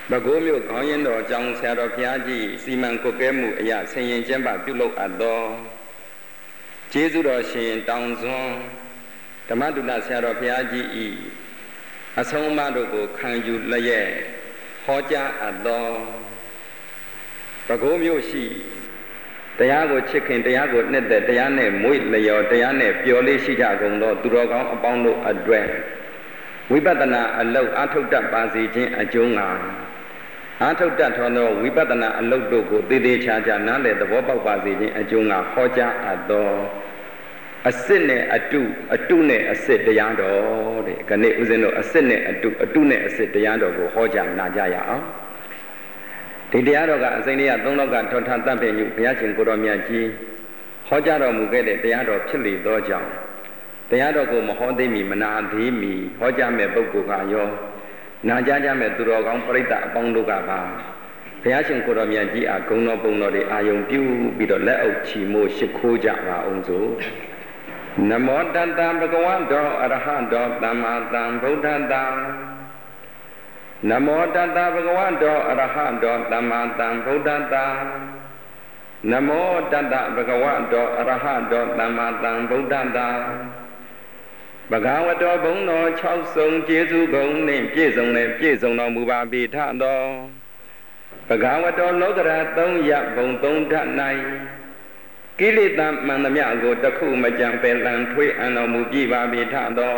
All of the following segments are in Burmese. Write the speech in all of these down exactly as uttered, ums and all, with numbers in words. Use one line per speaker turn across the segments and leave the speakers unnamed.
ကိုးမြို့ခေါင်းရင်းတော်ကျောင်းဆရာတော်ဘုရားကြီးစီမံကွပ်ကဲမှုအရာဆင်ရင်ကျမ်းပပြုလုပ်အပ်သောကျေးဇူးတော်ရှင်တောင်စွန်းဓမ္မတုလဆရာတော်ဘုရားကြီးဤအဆုံးအမတို့ကိုခံယူလျက်ဟောကြားအပ်သောပဲခူးမြို့ရှိတရားကိုချစ်ခင်တရားကိုနှစ်သက်တရားနဲ့မွေ့လျော်တရားနဲ့ပျော်လေးရှိကြကုန်သောသူတော်ကောင်းအပေါင်းတို့အတွက်ဝိပဿနာအလုပ်အထုတ်တတ်ပါစေခြင်းအကျိုးငှာအထုတ်တတ်သောဝိပဿနာအလုပ်တို့ကိုသေသေးချာချာနားလည်သဘောပေါက်ပါစေခြင်းအကျိုးငှာဟောကြားအပ်သောအစစ်နဲ့အတုအတုနဲ့အစစ်တရားတော်တဲ့ခဏဦးဇင်းတို့အစစ်နဲ့အတုအတုနဲ့အစစ်တရားတော်ကိုဟောကြားနာကြရအောင်ဒီတရားတော်ကအစိမ့်လေးကသုံးလောကထောထတတ်ပင်ညုဘုရားရှင်ကိုတော်မြတ်ကြီးဟောကြားတော်မူခဲ့တဲ့တရားတော်ဖြစ်လေသောကြောင့်တရားတော်ကိုမဟောသေးမီမနာသေးမီဟောကြားမဲ့ပုဂ္ဂိုလ်ကရောနာကြားကြမဲ့သူတော်ကောင်းပရိသတ်အပေါင်းတို့ကပါဘုရားရှင်ကိုတော်မြတ်ကြီးအားဂုဏ်တော်ပုံတော်တွေအာယုံပြုပြီးတော့လက်အုပ်ချီမိုးရှိခိုးကြပါအောင်စို့နမောတတ္တဗုဒ္ဓဝါတောအရဟတောသမ္မာသမ္ဗုဒ္ဓတ္တနမောတတ္တဗုဒ္ဓဝါတောအရဟတောသမ္မာသမ္ဗုဒ္ဓတ္တနမောတတ္တဗုဒ္ဓဝါတောအရဟတောသမ္မာသမ္ဗုဒ္ဓတ္တဘဂဝတောဘုံတော်၆ဆုံးကျေးဇူးကုန်နှင့်ပြည့်စုံနဲ့ပြည့်စုံတော်မူပါပေထသောဘဂဝတောလောကရာသုံးရဘုံသုံးဓာတ်၌ကိလေသာမှန်သမျှကိုတခုမကြံပယ်လံထွေးအံတော်မူပြပါပေထသော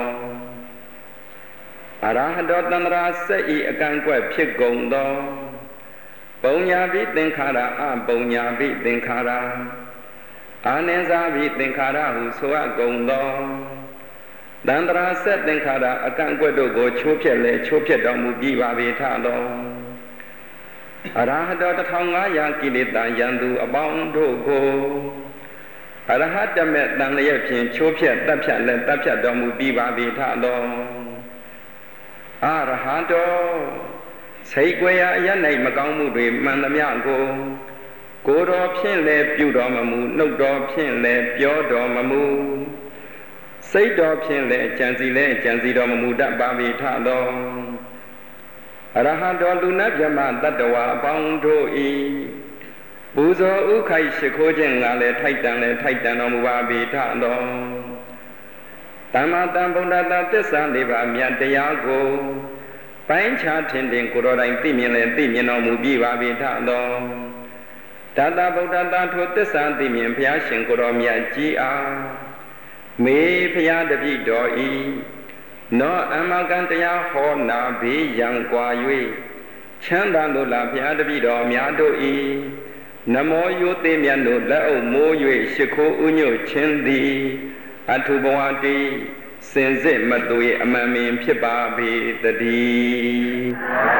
အရဟတောတန္တရာစက်ဤအကန့်ကွက်ဖြစ်ကုန်သောပုံညာပိသင်္ခါရအပုံညာပိသင်္ခါရအာနိသပိသင်္ခါရဟုဆိုအပ်ကုန်သောတန္တရာစက်သင်္ခါရအကန့်ကွက်တို့ကိုချိုးဖျက်လဲချိုးဖျက်တော်မူပြပါပေထသောအရဟတောတစ်ထောင်ငါးရာကိလေသာယံသူအပေါင်းတို့ကိုအရဟတမေတန်လျက်ဖြင့်ချိုးဖျက်တပ်ဖြတ်လဲတပ်ဖြတ်တော်မူပြပါပေထသောအရဟတောစိတ်ကြွယ်ရာအရ၌မကောင်းမှုတွေမှန်သမျှကိုကိုယ်တော်ဖြင့်လဲပြုတော်မမူနှုတ်တော်ဖြင့်လဲပြောတော်မမူစိတ်တော်ဖြင့်လဲကြံစီလဲကြံစီတော်မမူတတ်ပါပေထသောအရဟတောလူနာမြမတတ္တဝါအပေါင်းတို့ဤပူဇော်ဥခိုက်ရှိခိုးခြင်းငါလည်းထိုက်တန်လည်းထိုက်တန်တော်မူပါပေထသောသမ္မာသမ္ဗုဒ္ဓတ္တသစ္စာလေးပါးမြတ်တရားကိုပိုင်းခြားထင်ထင်ကိုယ်တော်တိုင်သိမြင်လည်းသိမြင်တော်မူပြပါပေထသောတတ္တဗုဒ္ဓတ္တထိုသစ္စာသိမြင်ဘုရားရှင်ကိုယ်တော်မြတ်ကြီးအားမေဘုရားတပည့်တော်ဤနောအမကံတရားဟောနာဘေးရန်ကွာ၍ချမ်းသာလို့လားဘုရားတပည့်တော်များတို့ဤနမောယုသေးမြတ်တို့လက်အုပ်မိုး၍ရှိခိုးဥညွတ်ခြင်းသည်အထုဘဝတိစင်စစ်မသွေအမှန်မင်ဖြစ်ပါပေတည်း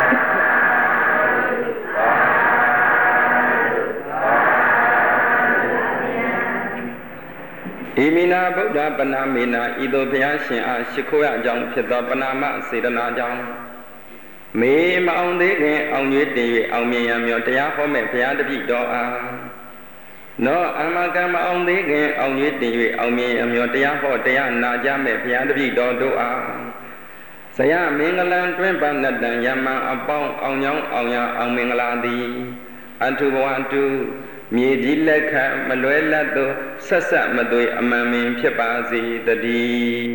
ဣမိနာဗုဒ္ဓပနာမေနာဤသို့ဘုရားရှင်အားရှိခိုးရကြောင်းဖြစ်သောပနာမစေတနာကြောင့်မေမအောင်သေးခင်အောင်ရွေးတင်၍အောင်မြင်ရမြော်တရားဟောမဲ့ဘုရားတပည့်တော်အားနောအမကံမအောင်သေးခင်အောင်ရွေးတင်၍အောင်မြင်ရမြော်တရားဟောတရားနာကြမဲ့ဘုရားတပည့်တော်တို့အားဇယမင်္ဂလံတွင်ပနတံယမံအပေါင်းအောင်ကြောင်းအောင်ရအောင်မင်္ဂလာသည်အထုဘဝတုမြေကြီးလက်ခံမလွဲလတ်သောဆက်ဆက်မသွေအမှန်မင်ဖြစ်ပါစေတည်း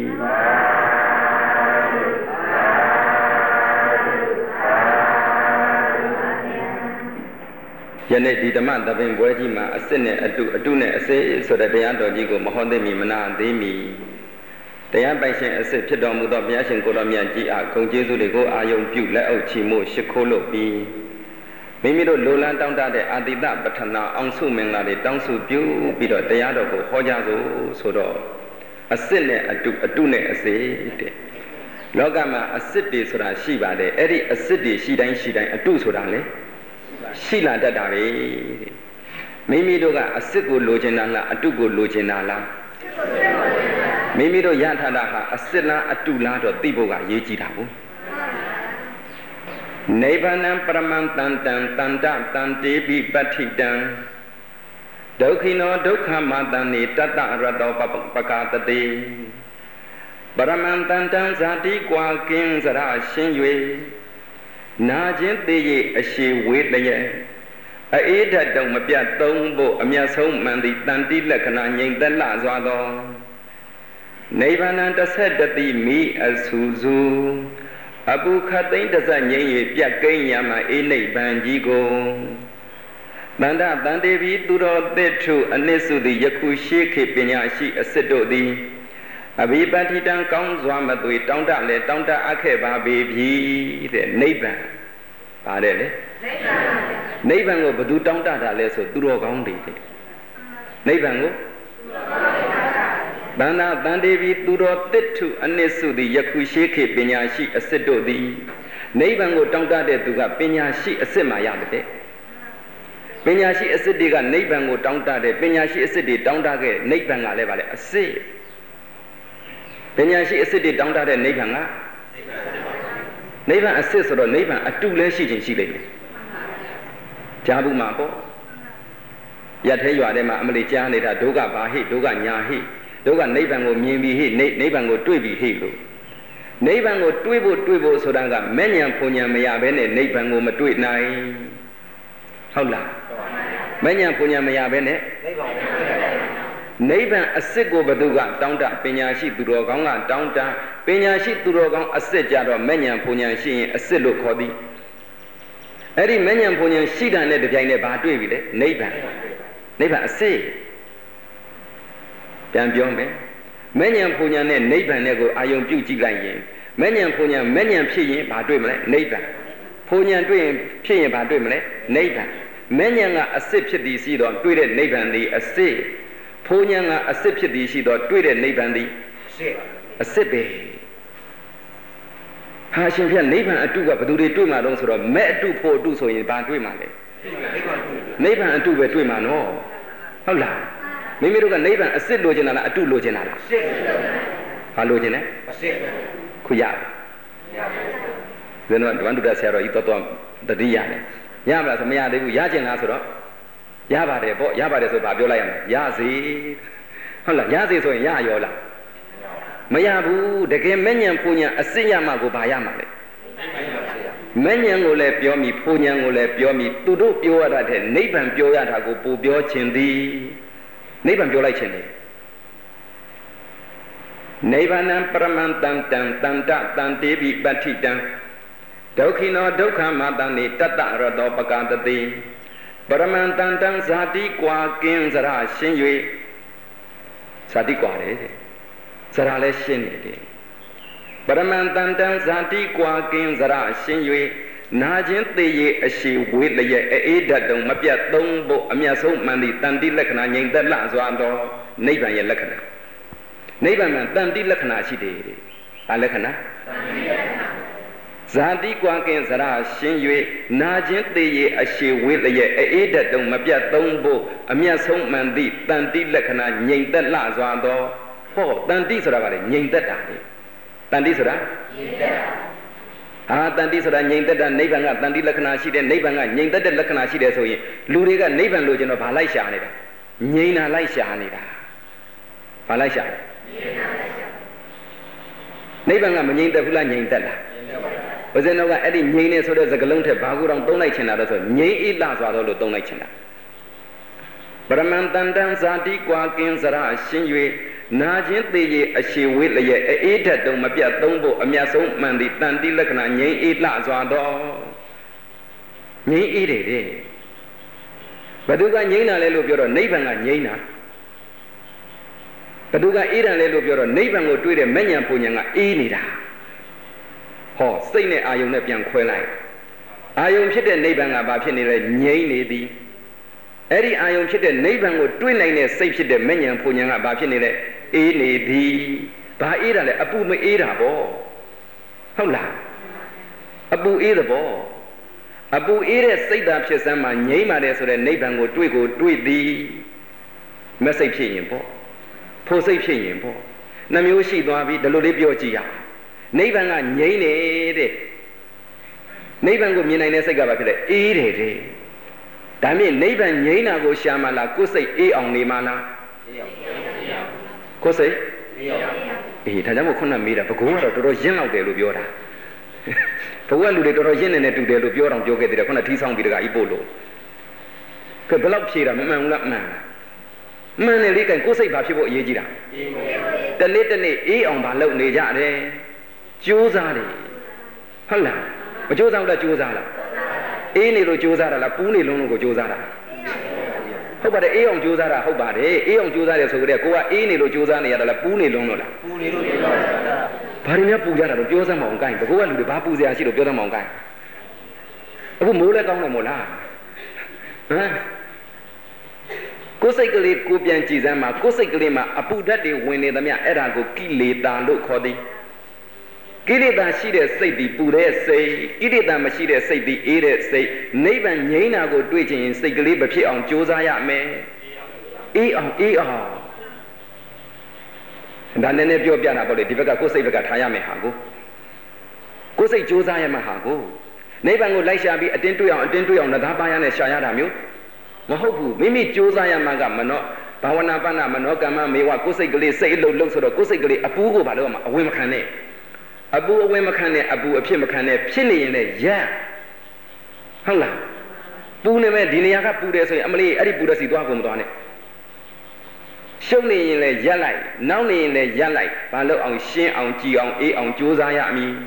ယနေ့ဒီဓမ္မသဘင်ပွဲကြီးမှာအစစ်နဲ့အတုအတုနဲ့အစေဆိုတဲ့တရားတော်ကြီးကိုမဟောသိမီမနာသေးမီတရားပိုင်ရှင်အစစ်ဖြစ်တော်မူသောဘုရားရှင်ကိုယ်တော်မြတ်ကြီးအားဂုဏ်ကျေးဇူးတွေကိုအာယုံပြုလက်အုပ်ချီမို့ရှိခိုးလို့ပြီးမိမိတို့လိုလန်းတောင်းတတဲ့အာတိတပဋ္ဌနာအောင်စုမင်္ဂလာတွေတောင်းစုပြုပြီးတော့တရားတော်ကိုဟောကြားစို့ဆိုတော့အစစ်နဲ့အတုအတုနဲ့အစေတဲ့လောကမှာအစစ်တွေဆိုတာရှိပါတယ်အဲ့ဒီအစစ်တွေရှိတိုင်းရှိတိုင်းအတုဆိုတာလေရှိလာတတ်တာပဲမိမိတို့ကအစစ်ကိုလိုချင်တာလားအတုကိုလိုချင်တာလားမိမိတို့ရထားတာဟာအစစ်လားအတုလားတော့သိဖို့ကရေးကြည့်တာဘူးနိဗ္ဗာန်ပရမံတန်တံတန္တတန်တေပိပဋ္ဌိတံဒုက္ခိနောဒုက္ခမတန်နေတတ္တရတောပကတတိပရမံတန်တံဇာတိကွာကင်းစရရှင်း၍နာချင်းသေးရဲ့အရှိဝေးလျက်အေးဓာတ်တုံမပြတ်သုံးဖို့အမြတ်ဆုံးမှန်သည့်တန်တိလက္ခဏာငြိမ်သက်လှစွာသောနိဗ္ဗာန်တစ်ဆက်တတိမိအဆူဆူအပုခတ်သိမ့်တစ်ဆက်ငြိမ်၍ပြတ်ကိန်းရမှာအေးနိဗ္ဗာန်ကြီးကိုတန္တတန်တေဘီသူတော်သစ်ထုအနစ်စုသည်ယခုရှိခေပညာရှိအစစ်တို့သည်အဘိပတိတံကောင်းစွာမသွေတောင်းတလဲတောင်းတအပ်ခဲ့ပါပေပြီတဲ့နိဗ္ဗာန်ပါတယ်လေနိဗ္ဗာန်ကိုဘယ်သူတောင်းတတာလဲဆိုသူတော်ကောင်းတွေတဲ့နိဗ္ဗာန်ကိုတန္တတန်တေဘီသူတော်သစ်ထုအနစ်စုသည်ယခုရှိခေပညာရှိအစစ်တို့သည်နိဗ္ဗာန်ကိုတောင်းတတဲ့သူကပညာရှိအစစ်မှရတယ်ပညာရှိအစစ်တွေကနိဗ္ဗာန်ကိုတောင်းတတဲ့ပညာရှိအစစ်တွေတောင်းတခဲ့နိဗ္ဗာန်ကလည်းဗါလေအစစ်ပညာရှိအစစ်တွေတောင်းတတဲ့နိဗ္ဗာန်ကနိဗ္ဗာန်အစစ်ဆိုတော့နိဗ္ဗာန်အတုလည်းရှိခြင်းရှိလိမ့်မယ်ကြားဘူးမှာပေါ့ရထဲရွာထဲမှာအမလေးကြားနေတာဒုက္ခဘာဟိဒုက္ခညာဟိဒုက္ခနိဗ္ဗာန်ကိုမြင်ပြီးဟိနိဗ္ဗာန်ကိုတွေ့ပြီးဟိလို့နိဗ္ဗာန်ကိုတွေ့ဖို့တွေ့ဖို့ဆိုတာကမဲ့ညာဖုန်ညာမရဘဲနဲ့နိဗ္ဗာန်ကိုမတွေ့နိုင်ဟုတ်လားမဲ့ညာဖုန်ညာမရဘဲနဲ့နိဗ္ဗာန်အစစ်ကိုဘသူကတောင်းတပညာရှိသူတော်ကောင်းကတောင်းတပညာရှိသူတော်ကောင်းအစစ်ကြတော့မဲ့ညာဖုန်ညာရှိရင်အစစ်လို့ခေါ်သည်အဲ့ဒီမဲ့ညာဖုန်ညာရှိတာနဲ့တပြိုင်တည်းဘာတွေ့ပြီလဲနိဗ္ဗာန်နိဗ္ဗာန်အစစ်ပြန်ပြောမယ်မဲ့ညာဖုန်ညာနဲ့နိဗ္ဗာန်နဲ့ကိုအာယုံပြုတ်ကြည့်လိုက်ရင်မဲ့ညာဖုန်ညာမဲ့ညာဖြစ်ရင်ဘာတွေ့မလဲနိဗ္ဗာန်ဖုန်ညာတွေ့ရင်ဖြစ်ရင်ဘာတွေ့မလဲနိဗ္ဗာန်မဲ့ညာကအစစ်ဖြစ်သည်ရှိတော့တွေ့တဲ့နိဗ္ဗာန်သည်အစစ်ဖုန်ညာကအစစ်ဖြစ်သည်ရှိတော့တွေ့တဲ့နိဗ္ဗာန်သည်အစစ်အစစ်ပဲဟာရှင်ပြနိဗ္ဗာန်အတုကဘယ်သူတွေတွေ့မှာတော့ဆိုတော့မဲ့အတုဖို့အတုဆိုရင်ဘာတွေ့မှာလဲနိဗ္ဗာန်အတုပဲတွေ့မှာနော်ဟုတ်လားမိမိတို့ကနိဗ္ဗာန်အစစ်လိုချင်တာလားအတုလိုချင်တာလားအစစ်ဘာလိုချင်လဲအစစ်ခုရရတယ်ဘယ်တော့ဒဝန္တုဒဆရာတော်ဤတော်တော်တတိယနဲ့ရမလားဆိုမရသေးဘူးရချင်လားဆိုတော့ရပါတယ်ပေါ့ရပါတယ်ဆိုဘာပြောလိုက်ရမလဲရစေဟုတ်လားရစေဆိုရင်ရရောလားမရဘူးတကယ်မဉ္ဇဉ်ဖူဉ္ဇဉ်အစစ်ရမှကိုဘာရမှာလဲမဉ္ဇဉ်ကိုလည်းပြောမိဖူဉ္ဇဉ်ကိုလည်းပြောမိသူတို့ပြောရတာတဲ့နိဗ္ဗာန်ပြောရတာကိုပို့ပြောခြင်းသည်နိဗ္ဗာန်ပြောလိုက်ခြင်းလေနိဗ္ဗာန်ပရမန္တံတံတန္တတန်တေပိပဋ္ဌိတံဒုက္ခိနောဒုက္ခမတံနိတတ္တရတောပကတတိပရမန္တံတံဇာတိကွာကင်းစရရှင်း၍ဇာတိကွာတယ်တဲ့စရလည်းရှင်းနေတယ်ပရမန္တံတံဇာတိကွာကင်းစရရှင်း၍နာခြင်းသေးရဲ့အရှိဝေးလျက်အေးဓာတ်တုံမပြတ်သုံးဖို့အမြတ်ဆုံးမှန်သည့်တန်တိလက္ခဏာငြိမ်သက်လှစွာသောနိဗ္ဗာန်ရဲ့လက္ခဏာနိဗ္ဗာန်မှာတန်တိလက္ခဏာရှိတယ်တဲ့။ဘာလက္ခဏာ? ဇာတိကွာကင်စရာရှင်း၍နာခြင်းသေးရဲ့အရှိဝေးလျက်အေးဓာတ်တုံမပြတ်သုံးဖို့အမြတ်ဆုံးမှန်သည့်တန်တိလက္ခဏာငြိမ်သက်လှစွာသောဟောတန်တိဆိုတာကလည်းငြိမ်သက်တာလေ။တန်တိဆိုတာငြိမ်သက်တာဟာတန်တိဆိုတာငြိမ်သက်တာနိဗ္ဗာန်ကတန်တိလက္ခဏာရှိတယ်နိဗ္ဗာန်ကငြိမ်သက်တဲ့လက္ခဏာရှိတယ်ဆိုရင်လူတွေကနိဗ္ဗာန်လို့ကျွန်တော်ဘာလိုက်ရှာနေတာငြိမ်တာလိုက်ရှာနေတာဘာလိုက်ရှာလဲနိဗ္ဗာန်ကမငြိမ်သက်ဘူးလားငြိမ်သက်လားဘုဇင်တော်ကအဲ့ဒီငြိမ်နေဆိုတဲ့စကားလုံးထက်ဘာကူတောင်သုံးလိုက်ချင်တာတော့ဆိုငြိမ်အေးလှစွာတော့လို့သုံးလိုက်ချင်တာပရမန္တန်တံဇာတိကွာကင်းစရာရှင်း၍နာခြင်းသေးရဲ့အရှိဝေးလျက်အေးဓာတ်တုံမပြတ်သုံးဖို့အမြတ်ဆုံးမှန်သည့်တန်တိလက္ခဏာငြိမ်အေးလှစွာတော့ငြိမ်အေးတယ်တဲ့ဘယ်သူကငြိမ်တာလဲလို့ပြောတော့နိဗ္ဗာန်ကငြိမ်တာဘယ်သူကအေးတယ်လဲလို့ပြောတော့နိဗ္ဗာန်ကိုတွေ့တဲ့မဉ္ဇဉ်ပူဉ္ဇဉ်ကအေးနေတာဟောစိတ်နဲ့အာယုံနဲ့ပြန်ခွဲလိုက်အာယုံဖြစ်တဲ့နိဗ္ဗာန်ကဘာဖြစ်နေလဲငြိမ်နေသည်အဲ့ဒီအာယုံဖြစ်တဲ့နိဗ္ဗာန်ကိုတွေ့နိုင်တဲ့စိတ်ဖြစ်တဲ့မဉ္ဇဉ်ပူဉ္ဇဉ်ကဘာဖြစ်နေလဲအေးနေသည်ဘာအေးတာလဲအပူမအေးတာပေါ့ဟုတ်လားအပူအေးတဲ့ပေါ့အပူအေးတဲ့စိတ်ဓာတ်ဖြစ်စမ်းမှာငြိမ်းပါတယ်ဆိုတဲ့နိဗ္ဗာန်ကိုတွေ့ကိုတွေ့သည်မစိတ်ဖြစ်ရင်ပေါ့ဖို့စိတ်ဖြစ်ရင်ပေါ့နှမျိုးရှိသွားပြီဒီလိုလေးပြောကြည့်ရအောင်နိဗ္ဗာန်ကငြိမ်းနေတဲ့နိဗ္ဗာန်ကိုမြင်နိုင်တဲ့စိတ်ကဘာဖြစ်လဲအေးတယ်တဲ့ဒါမြင်နိဗ္ဗာန်ငြိမ်းတာကိုရှာမလားကိုယ်စိတ်အေးအောင်နေမလားကိုယ်စိတ်အေးအောင်အေးဒါကြောင့်မို့ခုနမေးတာဘဂုံကတော့တော်တော်ရင့်လောက်တယ်လို့ပြောတာဘဝလူတွေတော်တော်ရင်းနေနေတူတယ်လို့ပြောတော့ပြောခဲ့တယ်ခုနထီးဆောင်ပြီးတကကြီးပို့လို့ကဲဘယ်လောက်ဖြေတာမမှန်ဘူးလားမှန်လားမှန်တယ်လေကဲကိုယ်စိတ်ဘာဖြစ်ဖို့အရေးကြီးတာတနေ့တနေ့အေးအောင်ဘာလုပ်နေကြတယ်ကြိုးစားတယ်ဟုတ်လားမကြိုးစားဘူးလားကြိုးစားလားအေးနေလို့ကြိုးစားတာလားပူးနေလုံးလို့ကိုကြိုးစားတာဟုတ်ပါတယ်အေးအောင်ကြိုးစားတာဟုတ်ပါတယ်အေးအောင်ကြိုးစားတယ်ဆိုကြတဲ့ကိုကအေးနေလို့ကြိုးစားနေရတာလားပူးနေလုံးလို့လားပူးနေလို့ကြိုးစားတာဘာတွေများပူကြတာတော့ပြောစမ်းမအောင်ကိုင်းဘကိုကလူတွေဘာပူစရာရှိလို့ပြောစမ်းမအောင်ကိုင်းအခုမိုးလည်းကောင်းတယ်မို့လားဟမ်ကိုယ်စိတ်ကလေးကိုပြန်ကြည်စမ်းမှာကိုယ်စိတ်ကလေးမှာအပူဓာတ်တွေဝင်နေသမျှအဲ့ဒါကိုကိလေသာလို့ခေါ်သည်ကိလေသာရှိတဲ့စိတ်ဒီပူတဲ့စိတ်ကိလေသာမရှိတဲ့စိတ်ဒီအေးတဲ့စိတ်နိဗ္ဗာန်ငြိမ်းတာကိုတွေ့ချင်ရင်စိတ်ကလေးမဖြစ်အောင်ကြိုးစားရမယ်အေးအောင်အေးအောင်ဒါနဲ့နဲ့ပြောပြတာပေါ့လေဒီဘက်ကကိုယ်စိတ်ဘက်ကထားရမယ်ဟာကိုကိုယ်စိတ်ကြိုးစားရမှာဟာကိုနိဗ္ဗာန်ကိုလိုက်ရှာပြီးအတင်းတွေ့အောင်အတင်းတွေ့အောင်နဂါးပါးရနဲ့ရှာရတာမျိုးမဟုတ်ဘူးမိမိကြိုးစားရမှာကမနောဘာဝနာပဏမနောကမ္မမေဝကိုယ်စိတ်ကလေးစိတ်အလုံးလုံးဆိုတော့ကိုယ်စိတ်ကလေးအပူကိုဘာလို့မှအဝင်မခံနဲ့အပူအဝင်မခံနဲ့အပူအဖြစ်မခံနဲ့ဖြစ်နေရင်လည်းရဟုတ်လားပူနေမဲ့ဒီနေရာကပူတယ်ဆိုရင်အမလေးအဲ့ဒီပူတဲ့စီသွားကုန်မသွားနဲ့ရှုပ်နေရင်လည်းရက်လိုက်နောက်နေရင်လည်းရက်လိုက်ဘာလို့အောင်ရှင်းအောင်ကြည်အောင်အေးအောင်ကြိုးစားရမည်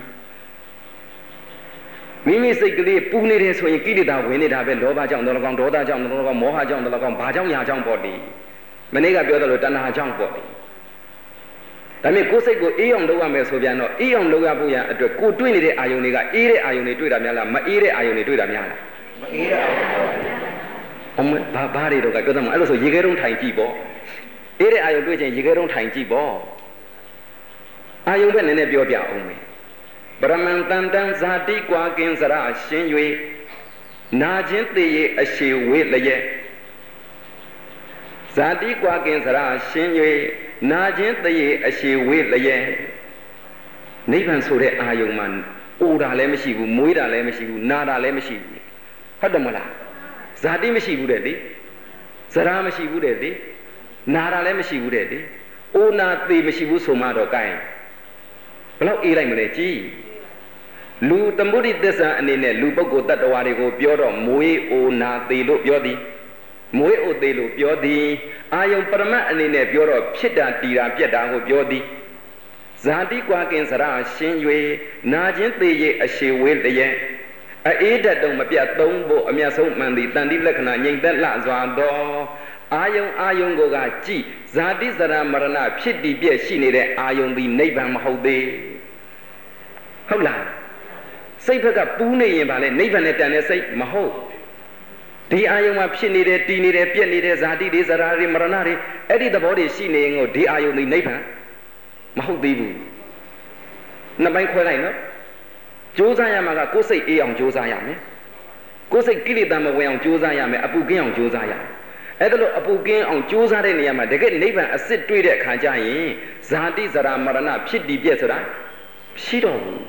မိမိစိတ်ကလေးပူနေတယ်ဆိုရင်ကိလေသာဝင်နေတာပဲလောဘကြောင့်တော်ကောင်ဒေါသကြောင့်တော်ကောင်မောဟကြောင့်တော်ကောင်ဘာကြောင့်ညာကြောင့်ပေါ့ဒီမနေ့ကပြောသလိုတဏှာကြောင့်ပေါ့ဒီဒါပေမဲ့ကိုယ်စိတ်ကိုအေးအောင်လုပ်ရမယ်ဆိုပြန်တော့အေးအောင်လုပ်ရဖို့ရအတွက်ကိုတွေ့နေတဲ့အာယုန်တွေကအေးတဲ့အာယုန်တွေတွေ့တာများလားမအေးတဲ့အာယုန်တွေတွေ့တာများလားမအေးတဲ့အာယုန်တွေအမဘာဘာတွေတော့ကပြောသမှာအဲ့လိုဆိုရေခဲတုံးထိုင်ကြည့်ပေါ့အေးတဲ့အာယုန်တွေ့ချင်းရေခဲတုံးထိုင်ကြည့်ပေါ့အာယုန်ပဲနည်းနည်းပြောပြအောင်မယ်ပရမန်တန်တန်ဇာတိကွာကင်းစရရှင်း၍နာခြင်းသေရဲ့အရှိဝေလျက်ဇာတိကွာကင်းစရရှင်း၍နာခြင်းသေရဲ့အရှိဝေလျက်နိဗ္ဗာန်ဆိုတဲ့အာယုံမှာအိုတာလည်းမရှိဘူးမွေးတာလည်းမရှိဘူးနာတာလည်းမရှိဘူးဟုတ်တယ်မလားဇာတိမရှိဘူးတဲ့လေဇရာမရှိဘူးတဲ့လေနာတာလည်းမရှိဘူးတဲ့လေအိုနာသေမရှိဘူးဆိုမှတော့ကိုင်းဘယ်လောက်အေးလိုက်မလဲကြည်လူသမုဒိသစ္စာအနေနဲ့လူပုဂ္ဂိုလ်တ attva တွေကိုပြောတော့မွေးအိုနာသေလို့ပြောသည်မွေးအိုသေးလို့ပြောသည်အာယုံပရမတ်အနေနဲ့ပြောတော့ဖြစ်တာတည်တာပြက်တာကိုပြောသည်ဇာတိကွာကင်စရာရှင်း၍နာခြင်းသေရဲ့အရှိဝေးတည်းအေးတတ်တုံမပြတ်သုံးဖို့အမြတ်ဆုံးမှန်သည်တန်တိလက္ခဏာငြိမ်သက်လှစွာသောအာယုံအာယုံကိုကကြည်ဇာတိစရာမရဏဖြစ်တည်ပြည့်ရှိနေတဲ့အာယုံသည်နိဗ္ဗာန်မဟုတ်သေးဟုတ်လားစိတ်ဘက်ကပူးနေရင်ဗာလဲနိဗ္ဗာန်နဲ့တန်တဲ့စိတ်မဟုတ်ဒီအာယုံမှာဖြစ်နေတယ်တည်နေတယ်ပြက်နေတယ်ဇာတိတွေဇရာတွေမရဏတွေအဲ့ဒီသဘောတွေရှိနေရင်ကိုဒီအာယုံဒီနိဗ္ဗာန်မဟုတ်သေးဘူးနှစ်ပိုင်းခွဲလိုက်နော်ကြိုးစားရမှာကကိုယ်စိတ်အေးအောင်ကြိုးစားရမယ်ကိုယ်စိတ်ကိလေသာမဝင်အောင်ကြိုးစားရမယ်အပူကင်းအောင်ကြိုးစားရမယ်အဲ့ဒါလို့အပူကင်းအောင်ကြိုးစားတဲ့နေရာမှာတကယ်နိဗ္ဗာန်အစစ်တွေ့တဲ့အခါကျရင်ဇာတိဇရာမရဏဖြစ်တည်ပြက်ဆိုတာရှိတော့ဘူး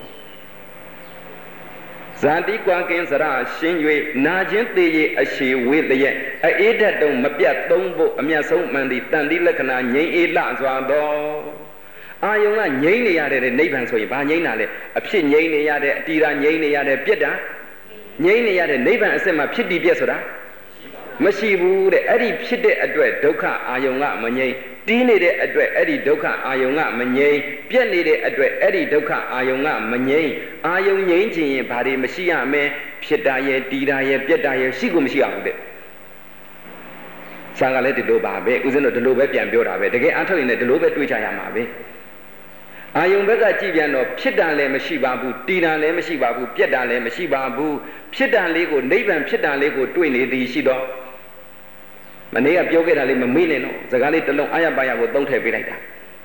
ဇာတိကွာကင်းစရာရှင်း၍နာခြင်းသေးရဲ့အရှိဝေးလျက်အေးတတ်တုံမပြတ်သုံးဖို့အမြတ်ဆုံးမှန်သည်တန်တိလက္ခဏာငြိမ်းအေးလှစွာသောအာယုံကငြိမ်းနေရတဲ့နိဗ္ဗာန်ဆိုရင်ဘာငြိမ်းတာလဲအဖြစ်ငြိမ်းနေရတဲ့အတီရာငြိမ်းနေရတဲ့ပြက်တာငြိမ်းနေရတဲ့နိဗ္ဗာန်အစစ်မှာဖြစ်တည်ပြက်ဆိုတာမရှိဘူးတဲ့အဲ့ဒီဖြစ်တဲ့အတွက်ဒုက္ခအာယုံကမငြိမ်းတီးနေတဲ့အတွက်အဲ့ဒီဒုက္ခအာယုံကမငြိမ်းပြက်နေတဲ့အတွက်အဲ့ဒီဒုက္ခအာယုံကမငြိမ်းအာယုံငြိမ်းခြင်းရင်ဘာတွေမရှိရမလဲဖြစ်တာရဲ့တီးတာရဲ့ပြက်တာရဲ့ရှိကိုမရှိအောင်တဲ့ဆံကလည်းဒီလိုပါပဲဦးဇင်းတို့ဒီလိုပဲပြန်ပြောတာပဲတကယ်အားထုတ်ရင်လည်းဒီလိုပဲတွေးချရမှာပဲအာယုံဘက်ကကြည့်ပြန်တော့ဖြစ်တာလည်းမရှိပါဘူးတီးတာလည်းမရှိပါဘူးပြက်တာလည်းမရှိပါဘူးဖြစ်တာလေးကိုနိဗ္ဗာန်ဖြစ်တာလေးကိုတွေ့နေသည်ရှိတော့မနေ့ကပြောခဲ့တာလေးမမေ့နဲ့နော်စကားလေးတစ်လုံးအာရပါရကိုသုံးထည့်ပေးလိုက်တာ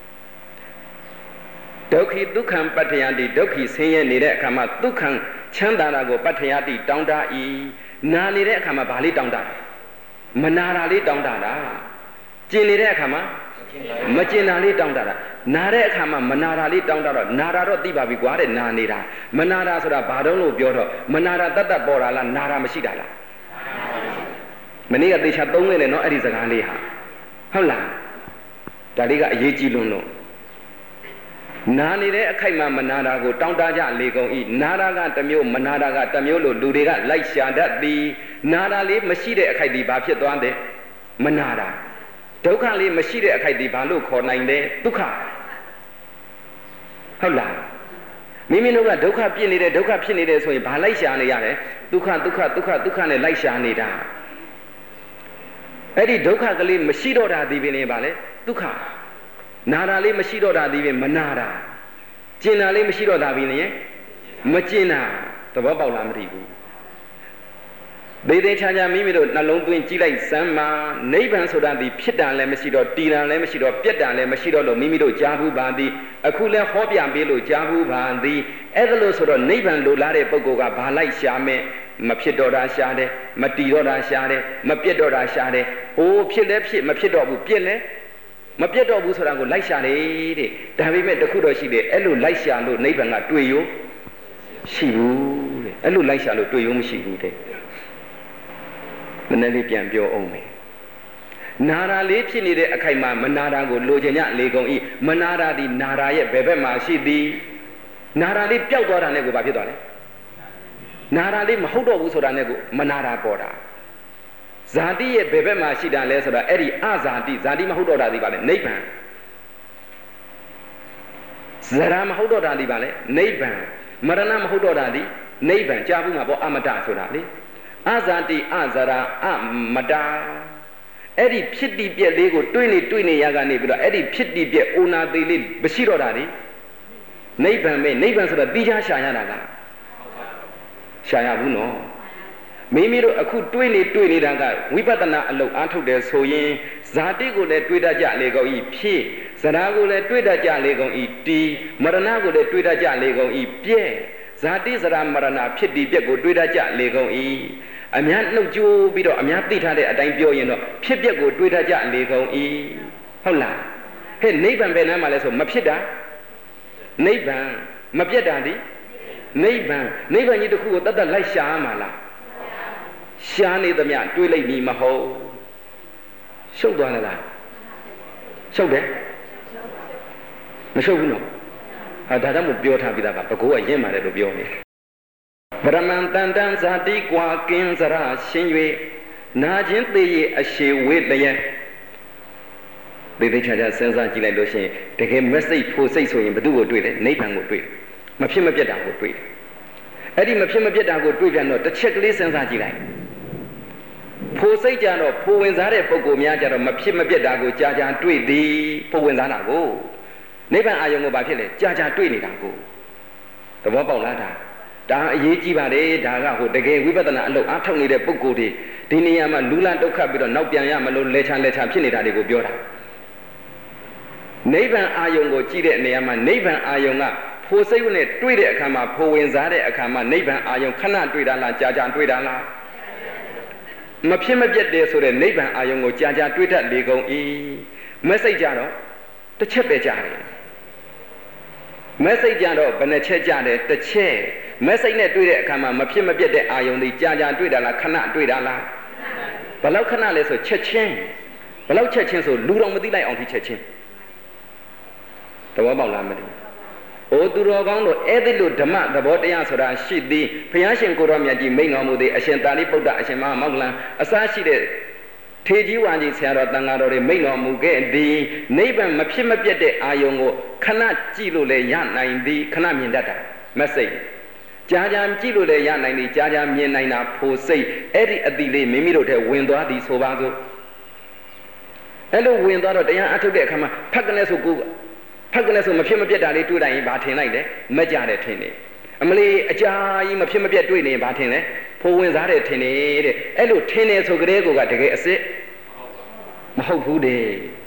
ဒုက္ခိဒုက္ခံပတ္ထယတိဒုက္ခိဆင်းရဲနေတဲ့အခါမှာဒုက္ခံချမ်းသာတာကိုပတ္ထယတိတောင်းတ၏နာနေတဲ့အခါမှာဘာလေးတောင်းတမနာတာလေးတောင်းတတာကျင်နေတဲ့အခါမှာမကျင်တာလေးတောင်းတတာနာတဲ့အခါမှာမနာတာလေးတောင်းတတော့နာတာတော့သိပါပြီကွာတဲ့နာနေတာမနာတာဆိုတာဘာတုံးလို့ပြောတော့မနာတာတတ်တတ်ပေါ်တာလားနာတာမရှိတာလားမနေ့ကသေချာသုံးခဲ့တယ်နော်အဲ့ဒီစကားလေးဟာဟုတ်လားဒါလေးကအရေးကြီးလွန်းလို့နာနေတဲ့အခိုက်မှာမနာတာကိုတောင်းတကြလေကုန်၏နာတာကတစ်မျိုးမနာတာကတစ်မျိုးလို့လူတွေကလိုက်ရှာတတ်သည်နာတာလေးမရှိတဲ့အခိုက်ဒီဘာဖြစ်သွားတယ်မနာတာဒုက္ခလေးမရှိတဲ့အခိုက်ဒီဘာလို့ခေါ်နိုင်လဲဒုက္ခဟုတ်လားမိမိတို့ကဒုက္ခပြစ်နေတဲ့ဒုက္ခဖြစ်နေတယ်ဆိုရင်ဘာလိုက်ရှာနေရလဲဒုက္ခဒုက္ခဒုက္ခဒုက္ခနဲ့လိုက်ရှာနေတာအဲ့ဒီဒုက္ခကလေးမရှိတော့တာဒီပင်လေဘာလဲဒုက္ခနာတာလေးမရှိတော့တာဒီပင်မနာတာကျင်တာလေးမရှိတော့တာပြီလေမကျင်တာသဘောပေါက်လားမသိဘူးဒေသေးချာချာမိမိတို့နှလုံးသွင်းကြည့်လိုက်စမ်းမှာနိဗ္ဗာန်ဆိုတာဒီဖြစ်တာလည်းမရှိတော့တည်တာလည်းမရှိတော့ပြတ်တာလည်းမရှိတော့လို့မိမိတို့ကြားဘူးပါသည်အခုလည်းဟောပြပေးလို့ကြားဘူးပါသည်အဲ့ဒါလို့ဆိုတော့နိဗ္ဗာန်လိုလားတဲ့ပုဂ္ဂိုလ်ကဘာလိုက်ရှာမဲ့မဖြစ်တော့တာရှာတယ်မတည်တော့တာရှာတယ်မပြတ်တော့တာရှာတယ်ဟိုးဖြစ်လဲဖြစ်မဖြစ်တော့ဘူးပြတ်လဲမပြတ်တော့ဘူးဆိုတာကိုလိုက်ရှာတယ်တဲ့ဒါပေမဲ့တခုတော့ရှိတယ်အဲ့လိုလိုက်ရှာလို့နိဗ္ဗာန်ကတွေ့ရောရှိဘူးတဲ့အဲ့လိုလိုက်ရှာလို့တွေ့ရောမရှိဘူးတဲ့မနေ့လေးပြန်ပြောအောင်မယ်နာရာလေးဖြစ်နေတဲ့အခိုက်မှာမနာတာကိုလိုချင်ကြလေကုန်ဤမနာတာဒီနာရာရဲ့ဘယ်ဘက်မှာရှိသည်နာရာလေးပျောက်သွားတာနဲ့ကိုဘာဖြစ်သွားလဲနာရာလေးမဟုတ်တော့ဘူးဆိုတာနဲ့ကိုမနာတာပေါ်တာဇာတိရဲ့ဘယ်ဘက်မှာရှိတာလဲဆိုတာအဲ့ဒီအဇာတိဇာတိမဟုတ်တော့တာဒီပါလေနိဗ္ဗာန်ဇရာမဟုတ်တော့တာဒီပါလေနိဗ္ဗာန်မရဏမဟုတ်တော့တာဒီနိဗ္ဗာန်ကြားဘူးမှာပေါ့အမတဆိုတာလေအဇာတိအဇရာအမတာအဲ့ဒီဖြစ်တည်ပြက်လေးကိုတွေးနေတွေးနေရကနေပြီးတော့အဲ့ဒီဖြစ်တည်ပြက်အိုနာသေးလေးမရှိတော့တာဒီနိဗ္ဗာန်ပဲနိဗ္ဗာန်ဆိုတော့တိကျရှာရတာကရှာရဘူးနော်မိမိတို့အခုတွေးနေတွေးနေတာကဝိပဿနာအလုပ်အားထုတ်တယ်ဆိုရင်ဇာတိကိုလည်းတွေးတတ်ကြလေကုန်ဤဖြစ်ဇရာကိုလည်းတွေးတတ်ကြလေကုန်ဤတီမရဏကိုလည်းတွေးတတ်ကြလေကုန်ဤပြဲဇာတိဇရာမရဏဖြစ်တည်ပြက်ကိုတွေးတတ်ကြလေကုန်ဤအများနှုတ်ကြိုးပြီးတော့အများသိထားတဲ့အတိုင်းပြောရင်တော့ဖြစ်ပြက်ကိုတွေးတတ်ကြလေကုန်ဤဟုတ်လားဟဲ့နိဗ္ဗာန်ဘယ်နားမှာလဲဆိုမဖြစ်တာနိဗ္ဗာန်မပြတ်တာဒီနိဗ္ဗာန်နိဗ္ဗာန်ကြီးတစ်ခုကိုတတ်တတ်လိုက်ရှာရမှာလားရှားနေသမျှတွေးလိုက်ပြီမဟုတ်ရှုပ်သွားလားရှုပ်တယ်မရှုပ်ဘူးနော်ဟာဒါကြောင့်မို့ပြောထားပြီးသားကဘကိုးကရင့်ပါတယ်လို့ပြောနေဗရမန်တန်တန်ဇာတိကွာကင်းစရရှင်၍နာခြင်းသေးရအရှိဝေလျက်ဒီတိချာချာစဉ်းစားကြည့်လိုက်လို့ရှိရင်တကယ်မက်ဆေ့ဖို့စိတ်ဆိုရင်ဘယ်သူ့ကိုတွေ့လဲနိဗ္ဗာန်ကိုတွေ့မဖြစ်မပြတ်တာကိုတွေ့အဲ့ဒီမဖြစ်မပြတ်တာကိုတွေ့ပြန်တော့တစ်ချက်ကလေးစဉ်းစားကြည့်လိုက်ဖို့စိတ်ကြတော့ဖို့ဝင်စားတဲ့ပုဂ္ဂိုလ်များကြတော့မဖြစ်မပြတ်တာကိုကြာကြာတွေ့သည်ဖို့ဝင်စားတာကိုနိဗ္ဗာန်အာယုံကိုဘာဖြစ်လဲကြာကြာတွေ့နေတာကိုသဘောပေါက်လားဒါဒါအရေးကြီးပါတယ်ဒါကဟိုတကယ်ဝိပဿနာအလုပ်အားထုတ်နေတဲ့ပုဂ္ဂိုလ်တွေဒီနေရာမှာလူလဒုက္ခပြီးတော့နောက်ပြန်ရမလို့လဲချလဲချဖြစ်နေတာတွေကိုပြောတာနိဗ္ဗာန်အာယုံကိုကြည့်တဲ့နေရာမှာနိဗ္ဗာန်အာယုံကဖို့စိတ်နဲ့တွေ့တဲ့အခါမှာဖို့ဝင်စားတဲ့အခါမှာနိဗ္ဗာန်အာယုံခဏတွေ့တာလားကြာကြာတွေ့တာလားမဖြစ်မပြတ်တယ်ဆိုတဲ့နိဗ္ဗာန်အာယုံကိုကြာကြာတွေ့တတ်လေကုန်၏မက်ဆေ့ကြတော့တစ်ချက်ပဲကြားတယ်မက်ဆေ့ကြတော့ဘယ်နှချက်ကြားတယ်တစ်ချက်မက်ဆေ့နဲ့တွေ့တဲ့အခါမှာမဖြစ်မပြတ်တဲ့အာယုံတွေကြာကြာတွေ့တာလားခဏတွေ့တာလားဘယ်လောက်ခဏလဲဆိုချက်ချင်းဘယ်လောက်ချက်ချင်းဆိုလူတော်မသိလိုက်အောင်ဒီချက်ချင်းသဘောပေါက်လားမသိဘူး။အိုသူတော်ကောင်းတို့အဲ့ဒီလိုဓမ္မသဘောတရားဆိုတာရှိသည်ဘုရားရှင်ကိုရောမြတ်ကြီးမိန့်တော်မူသည်အရှင်သာရိပုတ္တအရှင်မဟာမောဂလန်အစရှိတဲ့ထေကြီးဝါကြီးဆရာတော်တန်ဃာတော်တွေမိန့်တော်မူခဲ့သည်နိဗ္ဗာန်မဖြစ်မပြတ်တဲ့အာယုံကိုခဏကြည့်လို့လည်းရနိုင်သည်ခဏမြင်တတ်တာမက်ဆေ့ကြာကြာကြည့်လို့လည်းရနိုင်သည်ကြာကြာမြင်နိုင်တာဖို့စိတ်အဲ့ဒီအတိလေးမိမိတို့ထဲဝင်သွားသည်ဆိုပါစို့အဲ့လိုဝင်သွားတော့တရားအထုတ်တဲ့အခါမှာဖတ်ကနေဆိုကိုဖတ်ကနေဆိုမဖြစ်မပြတ်တာလေးတွေ့တိုင်းရင်ဘာထင်လိုက်လဲမကြတယ်ထင်တယ်အမလေးအကြာကြီးမဖြစ်မပြတ်တွေ့နေရင်ဘာထင်လဲဖိုးဝင်စားတယ်ထင်တယ်တဲ့အဲ့လိုထင်တယ်ဆိုကြတဲ့ကိုကတကယ်အစ်စ်မဟုတ်ဘူးတဲ့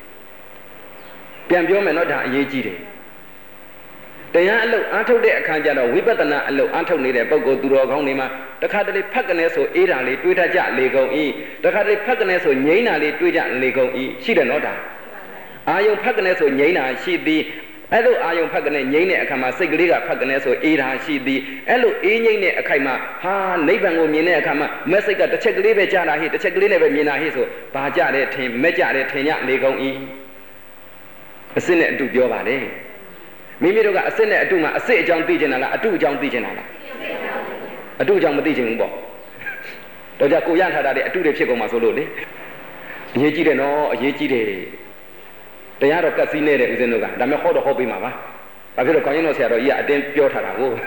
ပြန်ပြောမယ်နော်ဒါအရေးကြီးတယ်တရားအလုပ်အားထုတ်တဲ့အခါကျတော့ဝိပဿနာအလုပ်အားထုတ်နေတဲ့ပုဂ္ဂိုလ်သူတော်ကောင်းတွေမှာတခါတလေဖတ်ကနေဆိုအေးတာလေးတွေးတတ်ကြလေကုန်၏တခါတလေဖတ်ကနေဆိုငြိမ်းတာလေးတွေးကြလေကုန်၏ရှိတယ်နော်ဒါအာယုံဖတ်ကနေဆိုငြိမ်းတာရှိသည်အဲ့လိုအာယုံဖတ်ကနေငြိမ်းတဲ့အခါမှာစိတ်ကလေးကဖတ်ကနေဆိုအေးတာရှိသည်အဲ့လိုအေးငြိမ်းတဲ့အခိုက်မှာဟာနိဗ္ဗာန်ကိုမြင်တဲ့အခါမှာမက်စိတ်ကတစ်ချက်ကလေးပဲကြားတာဟိတစ်ချက်ကလေးနဲ့ပဲမြင်တာဟိဆိုဘာကြတယ်ထင်မဲ့ကြတယ်ထင်ကြလေကုန်၏အစစ်နဲ့အတူပြောပါလေမိမိတို့ကအစစ်နဲ့အတုမှာအစစ်အကြောင်းသိချင်တာလားအတုအကြောင်းသိချင်တာလားအတုအကြောင်းမသိချင်ဘူးပေါ့တော့ကြကိုရထားတာတွေအတုတွေဖြစ်ကုန်မှာဆိုလို့လေအရေးကြီးတယ်နော်အရေးကြီးတယ်တရားတော့ကတ်စည်းနေတဲ့ဦးဇင်းတို့ကဒါမဲ့ဟောတော့ဟောပေးမှာပါဘာဖြစ်လို့ခေါင်းရင်းတော်ဆရာတော်ကြီးကအတင်းပြောထားတာကို